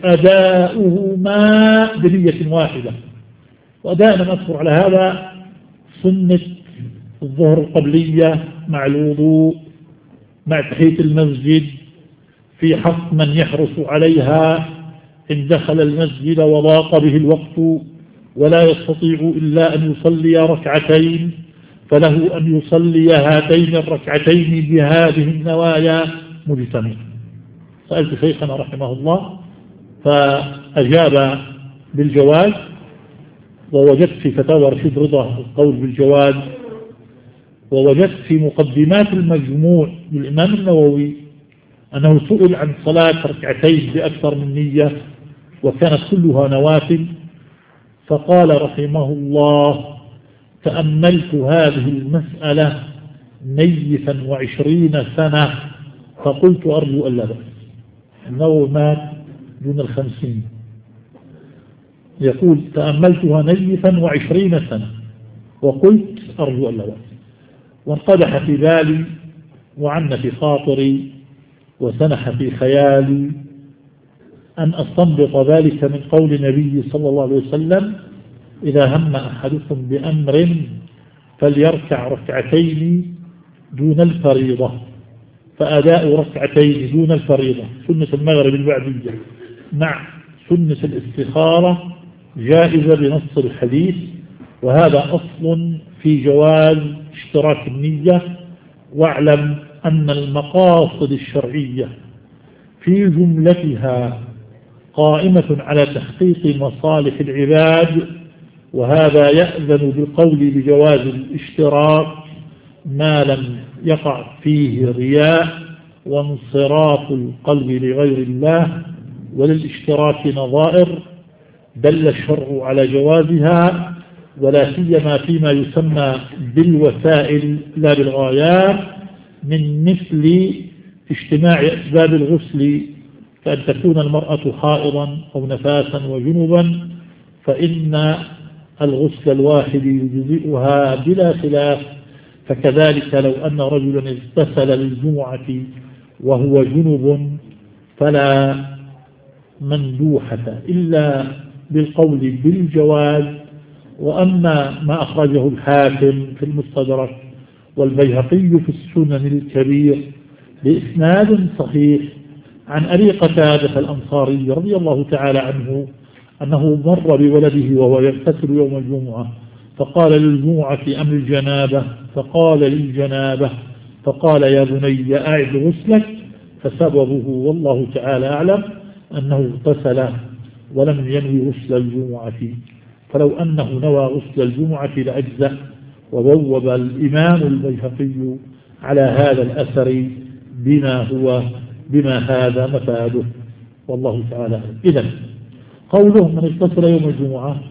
أداؤهما بنية واحدة. وأداءنا نذكر على هذا سنة الظهر القبلية مع الوضوء مع تحية المسجد في حق من يحرص عليها إن دخل المسجد وضاق به الوقت ولا يستطيع إلا أن يصلي ركعتين، فله أن يصلي هاتين الركعتين بهذه النوايا مجتمعة. سألت شيخنا رحمه الله فأجاب بالجواز، ووجدت في فتاوى رشيد رضا القول بالجواز، ووجدت في مقدمات المجموع للإمام النووي أنه سئل عن صلاة ركعتين بأكثر من نية وكانت كلها نوافل، فقال رحمه الله: تأملت هذه المسألة نيفا وعشرين سنة فقلت أرجو ألا بأس. النووي مات دون الخمسين، يقول: تأملتها نيفا وعشرين سنة وقلت أرجو ألا بأس. وانقدح في بالي وعن في خاطري وسنح في خيالي أن أستنبط ذلك من قول النبي صلى الله عليه وسلم: إذا هم أحدكم بأمر فليركع ركعتين دون الفريضة، فأداء ركعتين دون الفريضة سنة المغرب البعدية مع سنة الاستخارة جائزة بنص الحديث، وهذا أصل في جواز اشتراك النية. واعلم أن المقاصد الشرعية في جملتها قائمة على تحقيق مصالح العباد، وهذا يأذن بالقول بجواز الاشتراك ما لم يقع فيه رياء وانصراف القلب لغير الله، وللاشتراك نظائر دل الشرع على جوازها، ولا سيما فيما يسمى بالوسائل لا بالغايات، من مثل اجتماع أسباب الغسل، كأن تكون المرأة حائضا أو نفاسا وجنبا، فإن الغسل الواحد يجزئها بلا خلاف. فكذلك لو أن رجلا اغتسل للجمعة وهو جنب فلا مندوحة إلا بالقول بالجواز. وأما ما أخرجه الحاكم في المستدرك والبيهقي في السنن الكبير بإسناد صحيح عن أبي قتادة الأنصاري رضي الله تعالى عنه أنه مر بولده وهو يغتسل يوم الجمعة فقال: للجمعة أم الجنابة؟ فقال: للجنابة. فقال: يا بني أعد غسلك. فسببه والله تعالى أعلم أنه اغتسل ولم ينوي غسل الجمعة، فلو أنه نوى غسل الجمعة لأجزأ. وبوب الإمام البيهقي على هذا الأثر بما هو بما هذا مفاده، والله تعالى أعلم. إذن قوله من اغتسل يوم الجمعة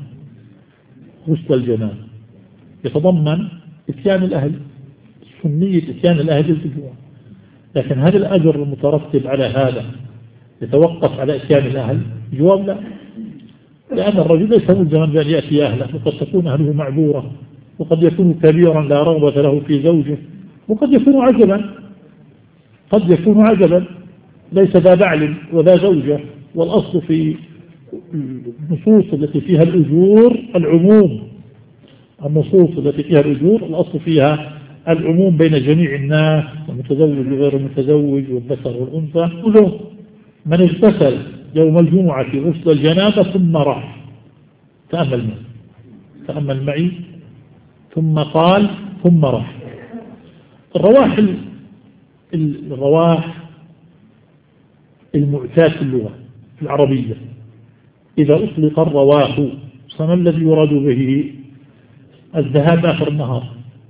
غسل الجنابة يتضمن إتيان الأهل، سنية إتيان الأهل الجمعة، لكن هل الأجر المترتب على هذا يتوقف على إتيان الأهل؟ جواب لا، لأن الرجل ليس ملزما بأن يأتي أهله، وقد تكون أهله معذورة، وقد يكون كبيرا لا رغبة له في زوجه، وقد يكون عجبا قد يكون عجبا ليس ذا بعل وذا زوجة والأصل في النصوص التي فيها الأجور العموم. النصوص التي فيها الأجور الأصل فيها العموم بين جميع الناس، المتزوج وغير المتزوج والذكر والأنثى. كله من اغتسل يوم الجمعة غسل الجنابة ثم راح، تأمل معي تأمل معي ثم قال ثم راح. الرواح الرواح المعتاد في اللغة العربية إذا أطلق الرواح فما الذي يراد به؟ الذهاب آخر النهار،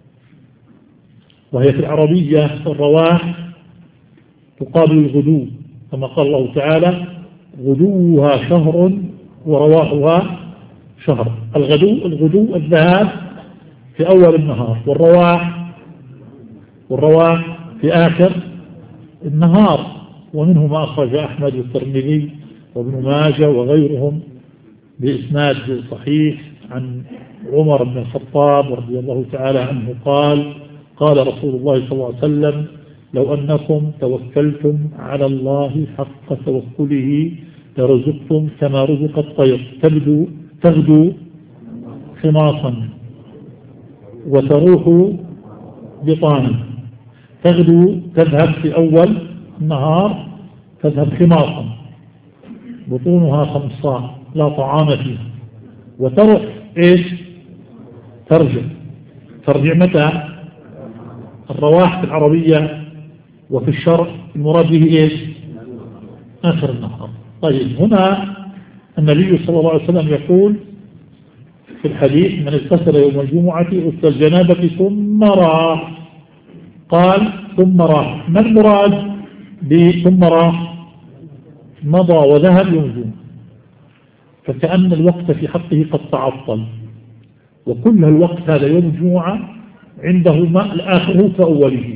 وهي في العربية الرواح تقابل الغدو، كما قال الله تعالى غدوها شهر ورواحها شهر. الغدو الغدو الذهاب في أول النهار، والرواح والرواح في آخر النهار. ومنه ما أخرج أحمد والترمذي وابن ماجه وغيرهم بإسناد صحيح عن عمر بن الخطاب رضي الله تعالى عنه قال قال رسول الله صلى الله عليه وسلم لو أنكم توكلتم على الله حق توكله لرزقتم كما رزق الطير تبدو تغدو خماصا وتروح بطانا. تغدو تذهب في أول النهار تذهب خماصا بطونها خمصاء لا طعام فيها، وتروح إيش؟ ترجع. ترجع متى؟ الرواح في العربية وفي الشرع المراد به إيش؟ آخر النهار. طيب هنا النبي صلى الله عليه وسلم يقول في الحديث من اغتسل يوم الجمعة غسل الجنابة ثم راح، قال ثم راح. ما المراد بثم راح؟ مضى وذهب يوم الجمعة، فكأن الوقت في حقه قد تعطل، وكل الوقت هذا يوم الجمعة عنده ما الآخر كأوله،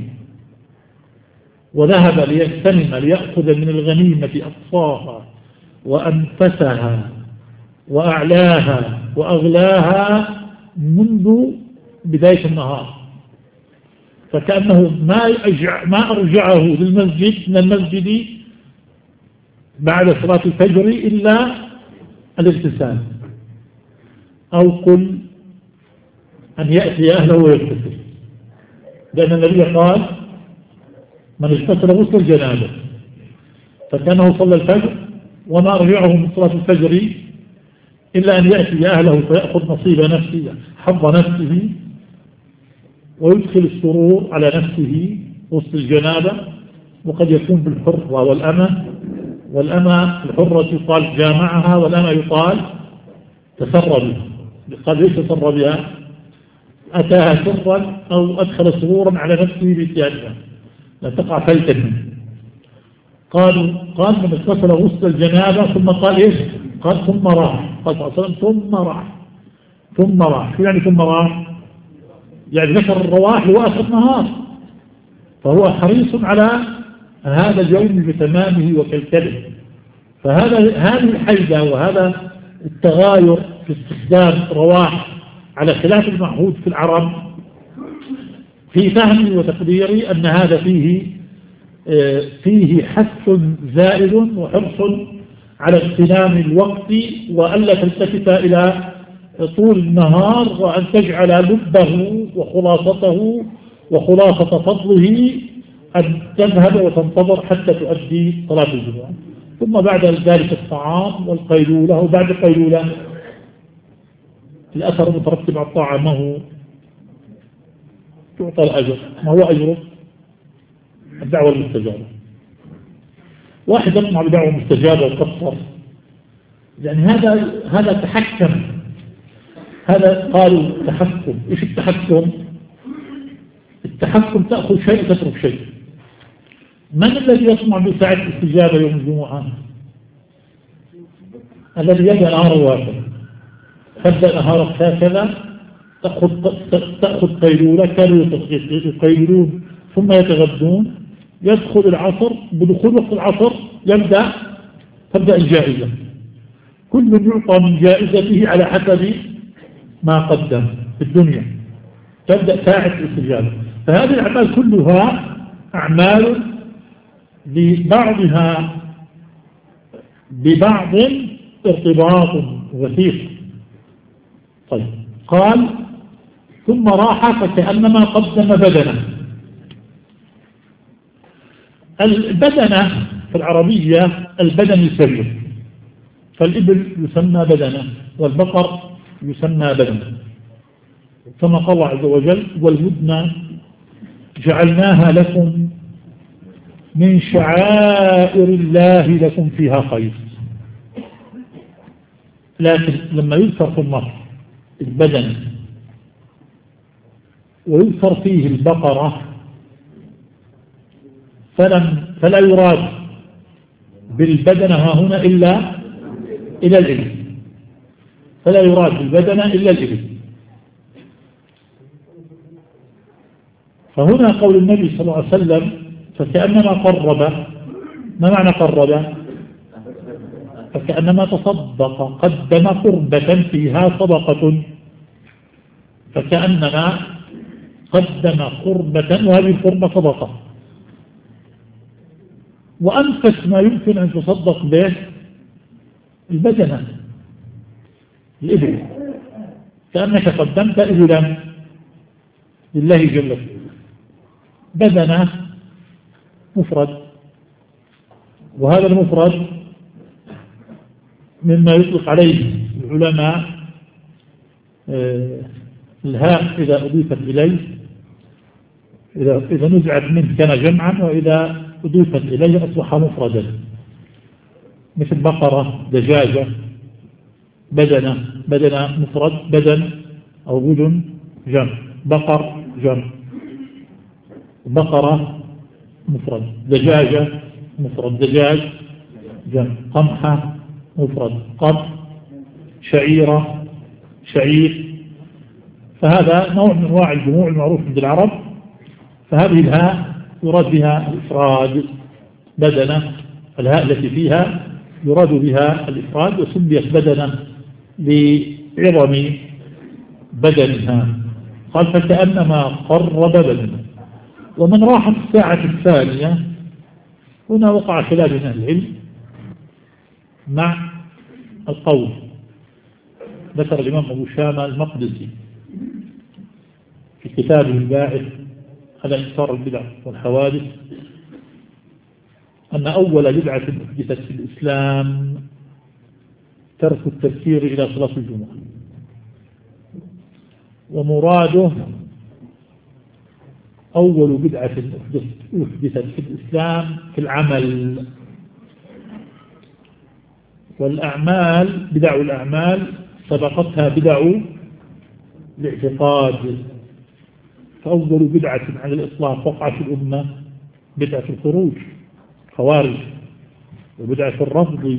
وذهب ليغتنم ليأخذ من الغنيمة أقصاها وأنفسها وأعلاها وأغلاها منذ بداية النهار، فكأنه ما أرجع ما أرجعه للمسجد من المسجد بعد صلاة الفجر إلا الاغتسال، أو قل أن يأتي أهله ويغتسل، لأن النبي قال من اغتسل غسل الجنابة، فكانه صلى الفجر وما أرجعه من صلاة الفجر إلا أن يأتي أهله فيأخذ نصيب نفسه حظ نفسه ويدخل السرور على نفسه غسل الجنابة. وقد يكون بالحر وهو الأمة، والأمة الحرة يقال جامعها، والأمة يقال تسر بها. قال ليش تسر بها؟ أتاها سرا أو أدخل سرورا على نفسه بإتيانها لا تقع فلتا. قال قال من اغتسل غسل الجنابة ثم قال إيش؟ قال ثم راح. قال صلى الله عليه وسلم ثم راح ثم راح. شو يعني ثم راح؟ يعني ذكر الرواح لآخر النهار، فهو حريص على هذا اليوم بتمامه وكالكله. فهذا هذه الحيدة وهذا التغاير في استخدام رواح على خلاف المعهود في العرب في فهمي وتقديري أن هذا فيه فيه حث زائد وحرص على اغتنام الوقت، وألا تلتفت إلى طول النهار، وأن تجعل لبه وخلاصته وخلاصة فضله أن تذهب وتنتظر حتى تؤدي صلاة الجمعة، ثم بعد ذلك الطعام والقيلولة. وبعد القيلولة الأثر المترتب على الطاعة ما هو؟ تعطى الأجر. ما هو أجره؟ الدعوة المستجابة. واحد يطمع بدعوة مستجابة وكفر، يعني هذا هذا تحكم. هذا قالوا تحكم. إيش التحكم؟ التحكم تأخذ شيء وتترك شيء. من الذي يطمع بساعة الاستجابة يوم الجمعة؟ الذي يبدأ نهاره واحد، تبدأ نهارك هكذا، تأخذ تأخذ قيلولة، كانوا يقيلون ثم يتغدون، يدخل العصر، بدخول وقت العصر يبدأ تبدأ الجائزة، كل يعطى من جائزته على حسب ما قدم في الدنيا، تبدأ ساعة الاستجابة. فهذه الأعمال كلها أعمال لبعضها ببعض ارتباط وثيق. طيب قال ثم راح فكأنما قدم بدنه. البدنة في العربية البدن الكبير، فالإبل يسمى بدنة والبقر يسمى بدنة، كما قال الله عز وجل والبدن جعلناها لكم من شعائر الله لكم فيها خير. لكن لما يذكر في النص البدن ويذكر فيه البقرة فلم فلا يراد بالبدنة ها هنا إلا إلى الإبل، فلا يراد بالبدنة إلا الإبل. فهنا قول النبي صلى الله عليه وسلم فكأنما قرب، ما معنى قرب؟ فكأنما تصدق، قدم قربة فيها صدقة، فكأنما قدم قربة وهذه القربة صدقة. وأنفس ما يمكن أن تصدق به البدنة الإبل، كأنك قدمت إبلا لله جل وعلا. بدنة مفرد، وهذا المفرد مما يطلق عليه العلماء الهاء إذا أضيفت إليه، إذا, إذا نزعت منه كان جمعا، وإذا أضيفت إليه أصبح مفردا، مثل بقرة، دجاجة، بدنة، بدنة مفرد، بدن أو بدن جمع، بقر جمع، بقرة مفرد، دجاجة مفرد، دجاج جمع، قمحة مفرد، قط، شعيرة، شعير. فهذا نوع من أنواع الجموع المعروف عند العرب. فهذه الهاء يراد بها الإفراد، بدنة الهاء التي فيها يراد بها الإفراد، وسميت بدنة لعظم بدنها. قال فكأنما قرب بدنه. ومن راح في الساعة الثانية، هنا وقع خلاف من أهل العلم مع القول. ذكر الإمام أبو شامة المقدسي في كتابه الباعث على إنكار البدع والحوادث أن أول بدعة أحدثت في الإسلام ترك التفكير إلى صلاة الجمعة، ومراده أول بدعة أحدثت في الإسلام في العمل، والأعمال بدع الأعمال سبقتها بدع الاعتقاد. فأول بدعة على الإطلاق وقعت في الأمة بدعة الخروج خوارج، وبدعة الرفض،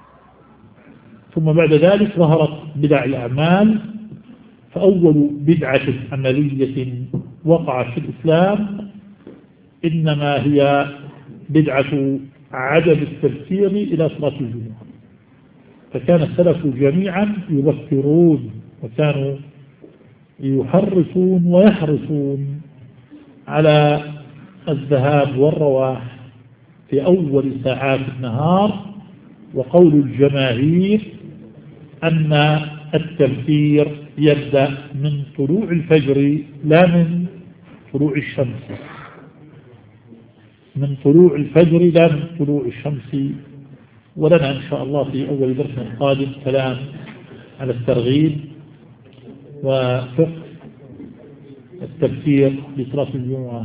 ثم بعد ذلك ظهرت بدع الأعمال. فأول بدعة عملية وقعت في الإسلام إنما هي بدعة عدم التفكير إلى صلاة الجمعة. فكان السلف جميعا يبكرون، وكانوا يحرصون ويحرصون على الذهاب والرواح في أول ساعات النهار. وقول الجماهير أن التفكير يبدأ من طلوع الفجر لا من طلوع الشمس، من طلوع الفجر لا من طلوع الشمس. ولنا إن شاء الله في أول درس قادم كلام على الترغيب وفقه التفكير لصلاة الجمعة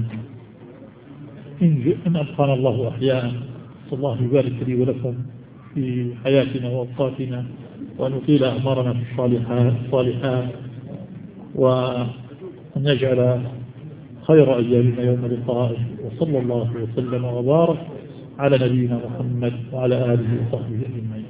إن أبقانا الله أحياء. صلى الله يبارك لي ولكم في حياتنا وأوقاتنا، وأن يطيل أعمارنا في الصالحات، وأن يجعل خير أيامنا يوم لقائه. وصلى الله وسلم وبارك على نبينا محمد وعلى آله وصحبه أجمعين.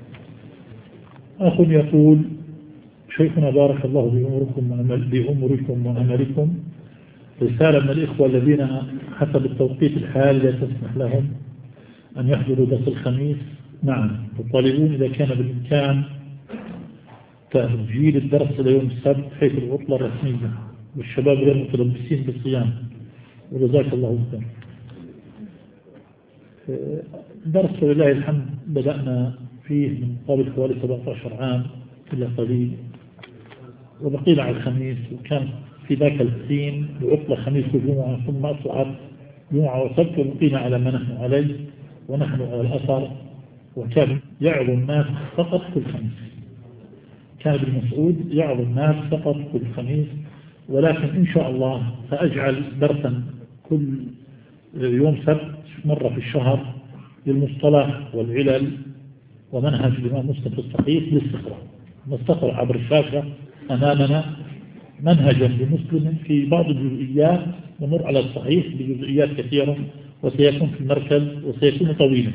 أخ يقول شيخنا بارك الله بأمركم بأمركم وعملكم، رسالة من الإخوة الذين حسب التوقيت الحالي لا تسمح لهم أن يحضروا درس الخميس. نعم، تطالبون إذا كان بالإمكان تأجيل الدرس إلى يوم السبت حيث العطلة الرسمية، والشباب غير متلبسين بالصيام، وجزاك الله خير. درس ولله الحمد بدأنا فيه من قبل حوالي سبعة عشر عام إلى قليل، وبقينا على الخميس، وكان في ذاك الحين بعطلة خميس وجمعة، ثم أصبحت جمعة وسبت، وبقينا على ما نحن عليه ونحن على الأثر. وكان يعظ الناس فقط كل خميس، كان ابن مسعود يعظ الناس فقط كل خميس. ولكن إن شاء الله سأجعل درسا كل يوم سبت مرة في الشهر للمصطلح والعلل ومنهج الإمام مسلم في الصحيح للاستقراء. نستقرأ عبر الشاشة أمامنا منهجا لمسلم في بعض الجزئيات، ونمر على الصحيح بجزئيات كثيرة، وسيكون في المركز وسيكون طويلا.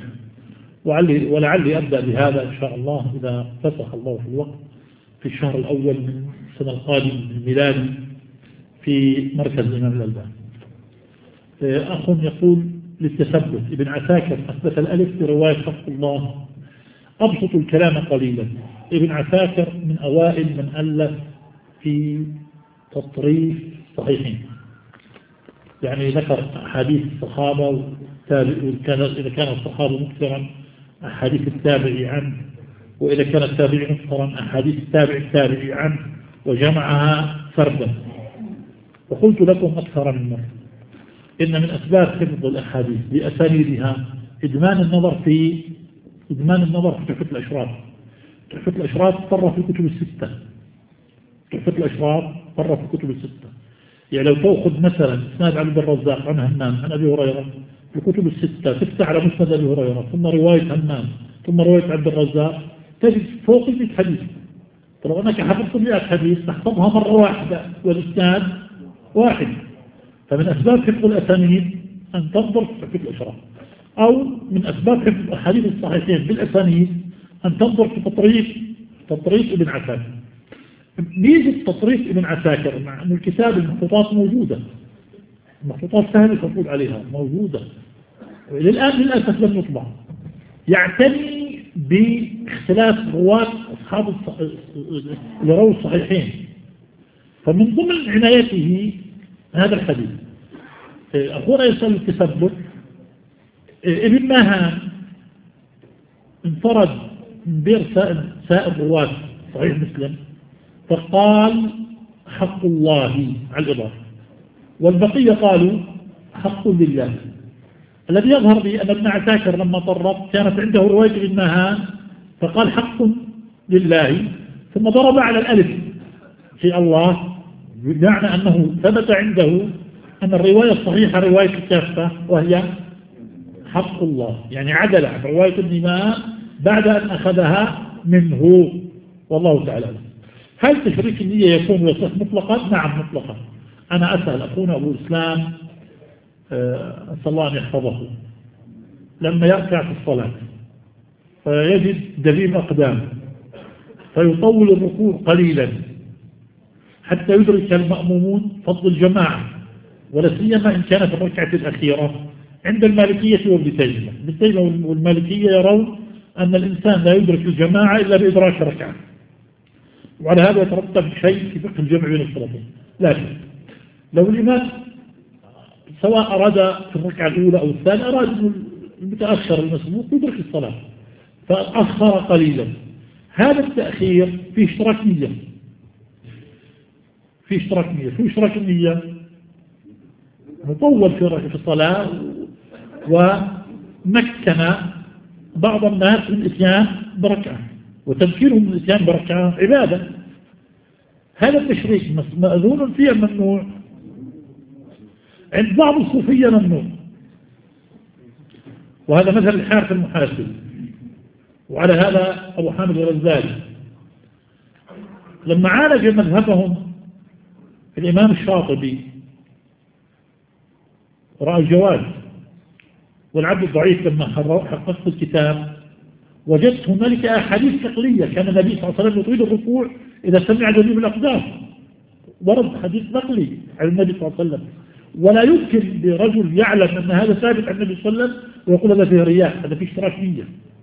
ولعلي أبدأ بهذا إن شاء الله إذا فسخ الله في الوقت في الشهر الأول من السنة القادم الميلادي في مركز الإمام الألباني. أخ يقول للتثبت: ابن عساكر أثبت الألف في رواية حق الله. أبسط الكلام قليلا. ابن عساكر من أوائل من ألف في تطريف صحيحين، يعني ذكر أحاديث الصحابة إذا كان الصحابة مكثرا أحاديث التابعي عنه، وإذا كان التابعي مكثرا أحاديث التابع التابعي عنه، وجمعها فردا. وقلت لكم أكثر من مرة إن من أسباب حفظ الأحاديث بأسانيدها إدمان النظر في إدمان النظر في تحفة الأشراف. تحفة الأشراف طرة في الكتب الستة، تحفة الأشراف طرة في الكتب الستة. يعني لو تأخذ مثلا إسناد عبد الرزاق عن همام عن أبي هريرة في الكتب الستة، تفتح على مسند أبي هريرة ثم رواية همام ثم رواية عبد الرزاق، تجد فوق المئة حديث. فلو أنك حفظت مئة حديث تحفظها مرة واحدة والإسناد واحد. فمن أسباب حفظ الأسانيد أن تنظر في تحفة الأشراف، أو من أسباب حفظ الأحاديث الصحيحين بالأسانيد أن تنظر في تطريف تطريف ابن عساكر. ميزة تطريف ابن عساكر مع أن الكتاب المخطوطات موجودة، المخطوطات سهل الحصول عليها موجودة، للآن للأسف لم يطبع. يعتني باختلاف رواة أصحاب اللي رووا الصحيحين، فمن ضمن عنايته هذا الحديث. أخونا يسأل التثبت: ابن ماهان انفرد من بير سائر رواة صحيح مسلم فقال حق الله على الإضافة، والبقية قالوا حق لله. الذي يظهر لي أن ابن عساكر لما طرب كانت عنده رواية ابن ماهان فقال حق لله، ثم ضرب على الألف في الله، بمعنى أنه ثبت عنده أن الرواية الصحيحة رواية الكافة وهي حق الله، يعني عدل عن رواية ابن ماهان بعد أن أخذها منه. والله تعالى. هل تشريك النية يكون يصح مطلقا؟ نعم مطلقا. أنا أسأل أخونا أبو الإسلام أسأل الله أن يحفظه، لما يركع في الصلاة فيجد دليل أقدام فيطول الركوع قليلا حتى يدرك المأمومون فضل الجماعة، ولا سيما إن كانت الركعة الأخيرة. عند المالكية وابن تيمية، ابن تيمية والمالكية يرون أن الإنسان لا يدرك الجماعة إلا بإدراك ركعة، وعلى هذا يترتب شيء في فقه الجمع بين الصلاتين. لكن لو الإمام سواء أراد في الركعة الأولى أو الثانية أراد المتأخر المسبوق يدرك الصلاة فأخر قليلا، هذا التأخير فيه اشتراك نية، فيه اشتراك نية فيه اشتراك النية مطول في الصلاة، ومكن بعض الناس من الاتيان بركعة، وتمكينهم من الاتيان بركعة عبادة. هذا التشريك مأذون فيه ممنوع، عند بعض الصوفية ممنوع، وهذا مثل الحارث المحاسب، وعلى هذا أبو حامد الغزالي لما عالج مذهبهم الإمام الشاطبي رأى الجواز، والعبد الضعيف لما حققت الكتاب وجدت هنالك أحاديث نقلية كان النبي صلى الله عليه وسلم يطيل الركوع إذا سمع دبيب الأقدام، ورد حديث نقلي عن النبي صلى الله عليه وسلم، ولا يمكن لرجل يعلم أن هذا ثابت عن النبي صلى الله عليه وسلم ويقول هذا فيه رياء، هذا فيه اشتراك نية.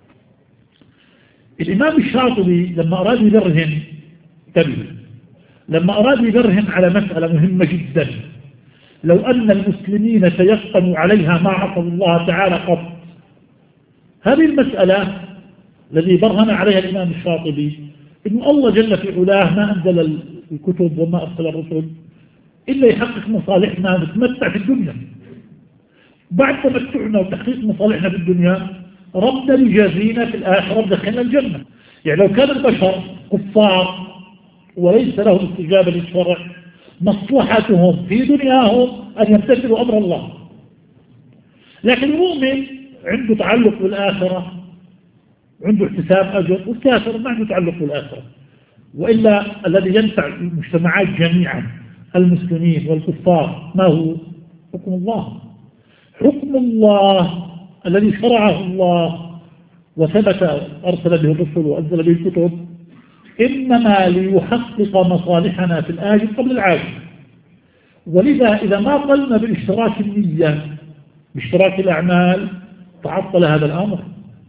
الإمام الشاطبي لما أراد يبرهن تبيه لما أراد يبرهن على مسألة مهمة جدا، لو أن المسلمين تيقنوا عليها ما عصوا الله تعالى قط، هذه المسألة الذي برهن عليها الإمام الشاطبي إن الله جل في علاه ما أنزل الكتب وما أرسل الرسل إلا يحقق مصالحنا نتمتع في الدنيا. بعد تمتعنا وتحقيق مصالحنا في الدنيا ربنا يجازينا في الآخرة دخلنا الجنة. يعني لو كان البشر كفار وليس لهم استجابة للشرع مصلحتهم في دنياهم أن يمتثلوا أمر الله، لكن المؤمن عنده تعلق بالآخرة، عنده احتساب أجر، والكافر ما عنده تعلق بالآخرة. وإلا الذي ينفع المجتمعات جميعا المسلمين والكفار ما هو؟ حكم الله. حكم الله الذي شرعه الله وثبت أرسل به الرسل وأنزل به الكتب إنما ليحقق مصالحنا في الآجل قبل العاجل. ولذا إذا ما قلنا بالاشتراك النية باشتراك الأعمال تعطل هذا الأمر.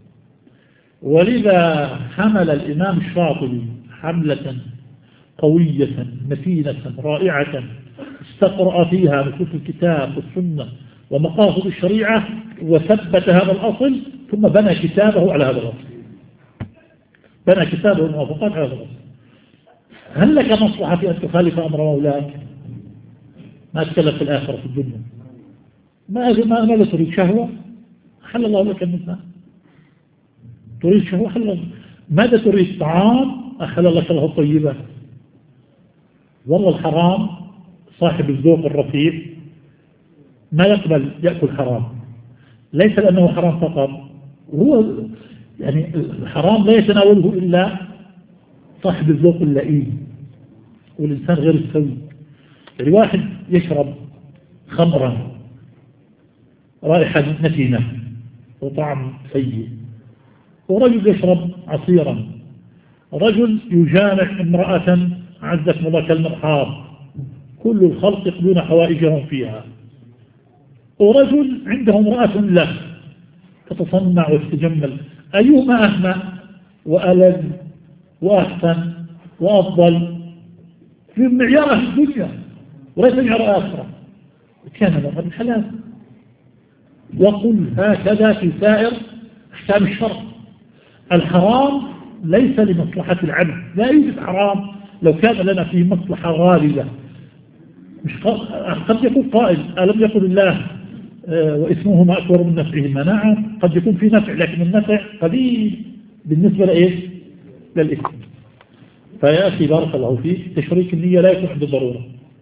ولذا حمل الإمام الشاطبي حملة قوية متينة رائعة استقرأ فيها نصوص الكتاب والسنة ومقاصد الشريعة وثبت هذا الأصل، ثم بنى كتابه على هذا الأصل، بنى كتابه الموافقات على هذا الأصل. هل لك مصلحة في أن تخالف أمر مولاك؟ ما أتكلم في الآخرة في الدنيا. ما ماذا تريد؟ شهوة؟ حل الله لك النساء. تريد شهوة؟ حل الله. ماذا تريد؟ طعام؟ أحل الله له طيبة. والله الحرام صاحب الذوق الرفيع ما يقبل يأكل حرام، ليس لأنه حرام فقط، هو يعني الحرام لا يتناوله إلا صاحب الذوق اللئيم والإنسان غير السوي. يعني واحد يشرب خمرا رائحة نتنة وطعم سيء، ورجل يشرب عصيرا، رجل يجامع امرأة عزكم الله كالمرحاض كل الخلق يقضون حوائجهم فيها، ورجل عنده امرأة له تتصنع وتتجمل، أيهما أهمى وألذ وأحسن وأفضل في معيار الدنيا وليس معيار آخرة؟ كان هذا الحلال. وقل هكذا في سائر أحكام الشرع. الحرام ليس لمصلحة العبد، لا يوجد حرام لو كان لنا فيه مصلحة غالبة. مش قد يكون قائل ألم يقل الله واسمهما أكبر من نفعهما؟ نعم قد يكون في نفع، لكن النفع قليل بالنسبة لإيش؟ للإثم. فيا أخي بارك الله فيك، تشريك النية لا يكون عند الضرورة.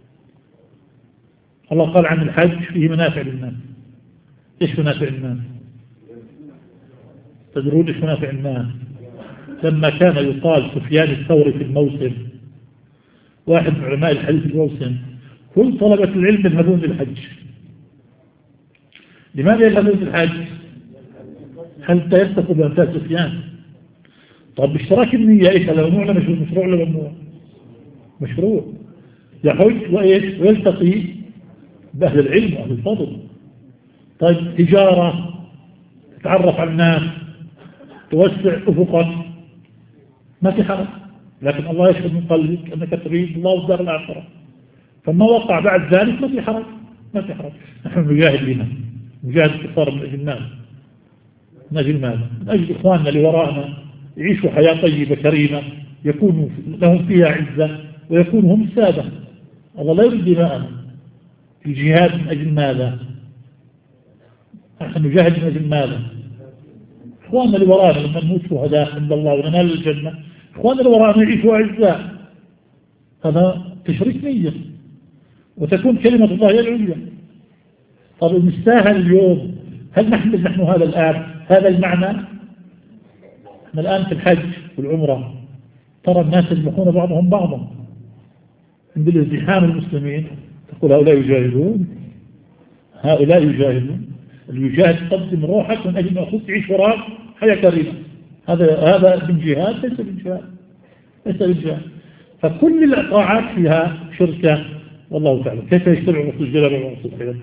الله قال عن الحج فيه منافع للناس. إيش منافع الناس؟ تدرون إيش منافع الناس؟ لما كان يقال سفيان الثوري في الموسم، واحد من علماء الحديث في الموسم، كل طلبة العلم يذهبون للحج. لماذا يذهبون للحج؟ حتى يلتقوا بأمثال سفيان. طب باشتراك النية إيش؟ هذا ممنوع ولا مشروع ولا ممنوع؟ مشروع. يحج وإيش؟ ويلتقي بأهل العلم وأهل الفضل. طيب تجارة، تتعرف على الناس، توسع أفقك، ما في حرج، لكن الله يشهد من قلبك أنك تريد الله والدار الآخرة، فما وقع بعد ذلك ما في حرج، ما في حرج. نحن نجاهد بنا، نجاهد الكفار من أجل المال، من أجل المال، من أجل إخواننا اللي وراءنا يعيشوا حياة طيبة كريمة، يكونوا لهم فيها عزة ويكونوا هم السادة. الله لا يريد دماءنا. الجهاد من أجل ماذا؟ نحن نجاهد من أجل ماذا؟ إخواننا اللي وراءنا لما نموت شهداء عند الله وننال الجنة، إخواننا اللي وراءنا يعيشوا أعزاء. هذا تشريك نية وتكون كلمة الله هي العليا. طب المستاهل اليوم، هل نحمل نحن هذا الآن هذا المعنى؟ احنا الآن في الحج والعمرة ترى الناس يذبحون بعضهم بعضا عند الازدحام المسلمين، تقول هؤلاء يجاهدون، هؤلاء يجاهدون. اللي يجاهد تقدم روحك من أجل ما أخذ تعيش وراك حياة كريمة. هذا هذا من جهاد، ليس من جهاد، ليس من جهاد. فكل الطاعات فيها شركة والله تعالى. كيف يجتمع نص الجلال ونص الحياة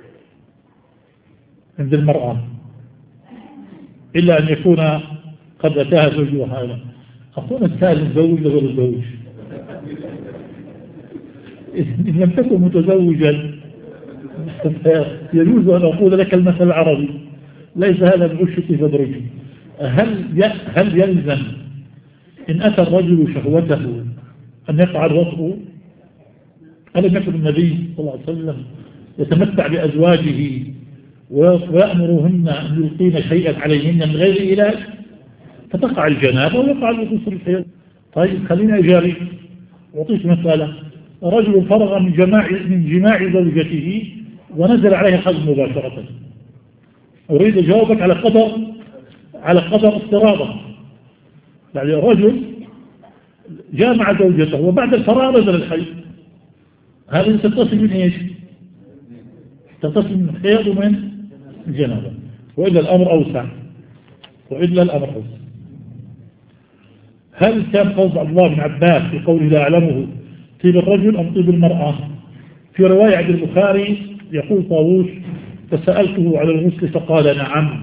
عند المرأة إلا أن يكون قد أتاها زوجها هذا؟ أخونا السائل متزوج غير الزوج. إن لم تكن متزوجا يجوز أن أقول لك المثل العربي: ليس هذا بعشك فدرجي. هل هل يلزم إن أتى الرجل شهوته أن يفعل وطئه؟ ألم يكن النبي صلى الله عليه وسلم يتمتع بأزواجه ويأمرهن أن يلقين شيئا عليهن من غير علاج؟ فتقع الجنابة ويقع الغسل الحيض. طيب خلينا أجاري أعطيك مسألة. رجل فرغ من جماع من جماع زوجته ونزل عليه حظ مباشرة. أريد أجاوبك على قدر على قدر اضطرابه. يعني رجل جامع زوجته وبعد الفراغ نزل الحيض، هذه تتصل من ايش؟ تتصل من الحيض ومن الجنابة. وإلا الأمر أوسع وإلا الأمر أوسع. هل كان قول عبد الله بن عباس في قوله لا أعلمه طيب الرجل أم طيب المرأة؟ في رواية عند البخاري يقول طاووس فسألته على الغسل فقال نعم،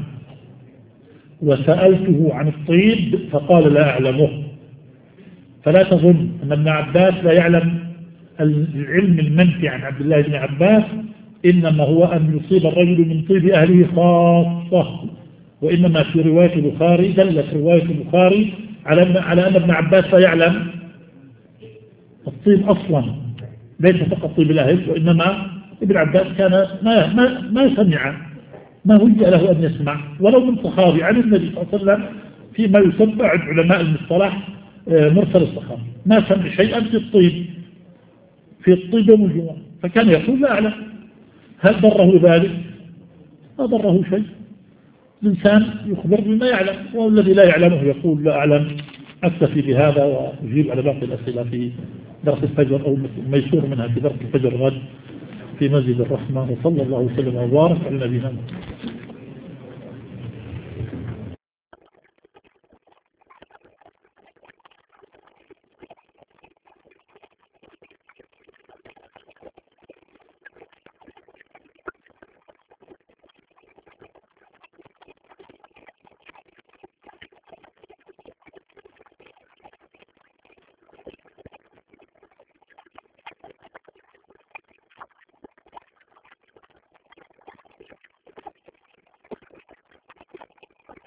وسألته عن الطيب فقال لا أعلمه. فلا تظن أن ابن عباس لا يعلم العلم المنفي عن عبد الله بن عباس، إنما هو أن يصيب الرجل من طيب أهله خاصة. وإنما في رواية البخاري دلت رواية البخاري على على أن ابن عباس لا يعلم الطيب أصلا، ليس فقط طيب الأهل، وإنما ابن عباس كان ما ما ما سمع ما هيأ له أن يسمع ولو من صحابي عن النبي صلى الله عليه وسلم فيما يسمى عند علماء المصطلح مرسل الصحابي، ما سمع شيئا في الطيب في الطيب والجوع، فكان يقول لا أعلم. هل ضره ذلك؟ ما ضره شيء. الإنسان يخبر بما يعلم، والذي لا يعلمه يقول لا أعلم. أكتفي بهذا وأجيب على باقي الأسئلة في درس الفجر أو ميسور منها في درس الفجر غد في مسجد الرحمة. وصلى الله وسلم وبارك على نبينا محمد.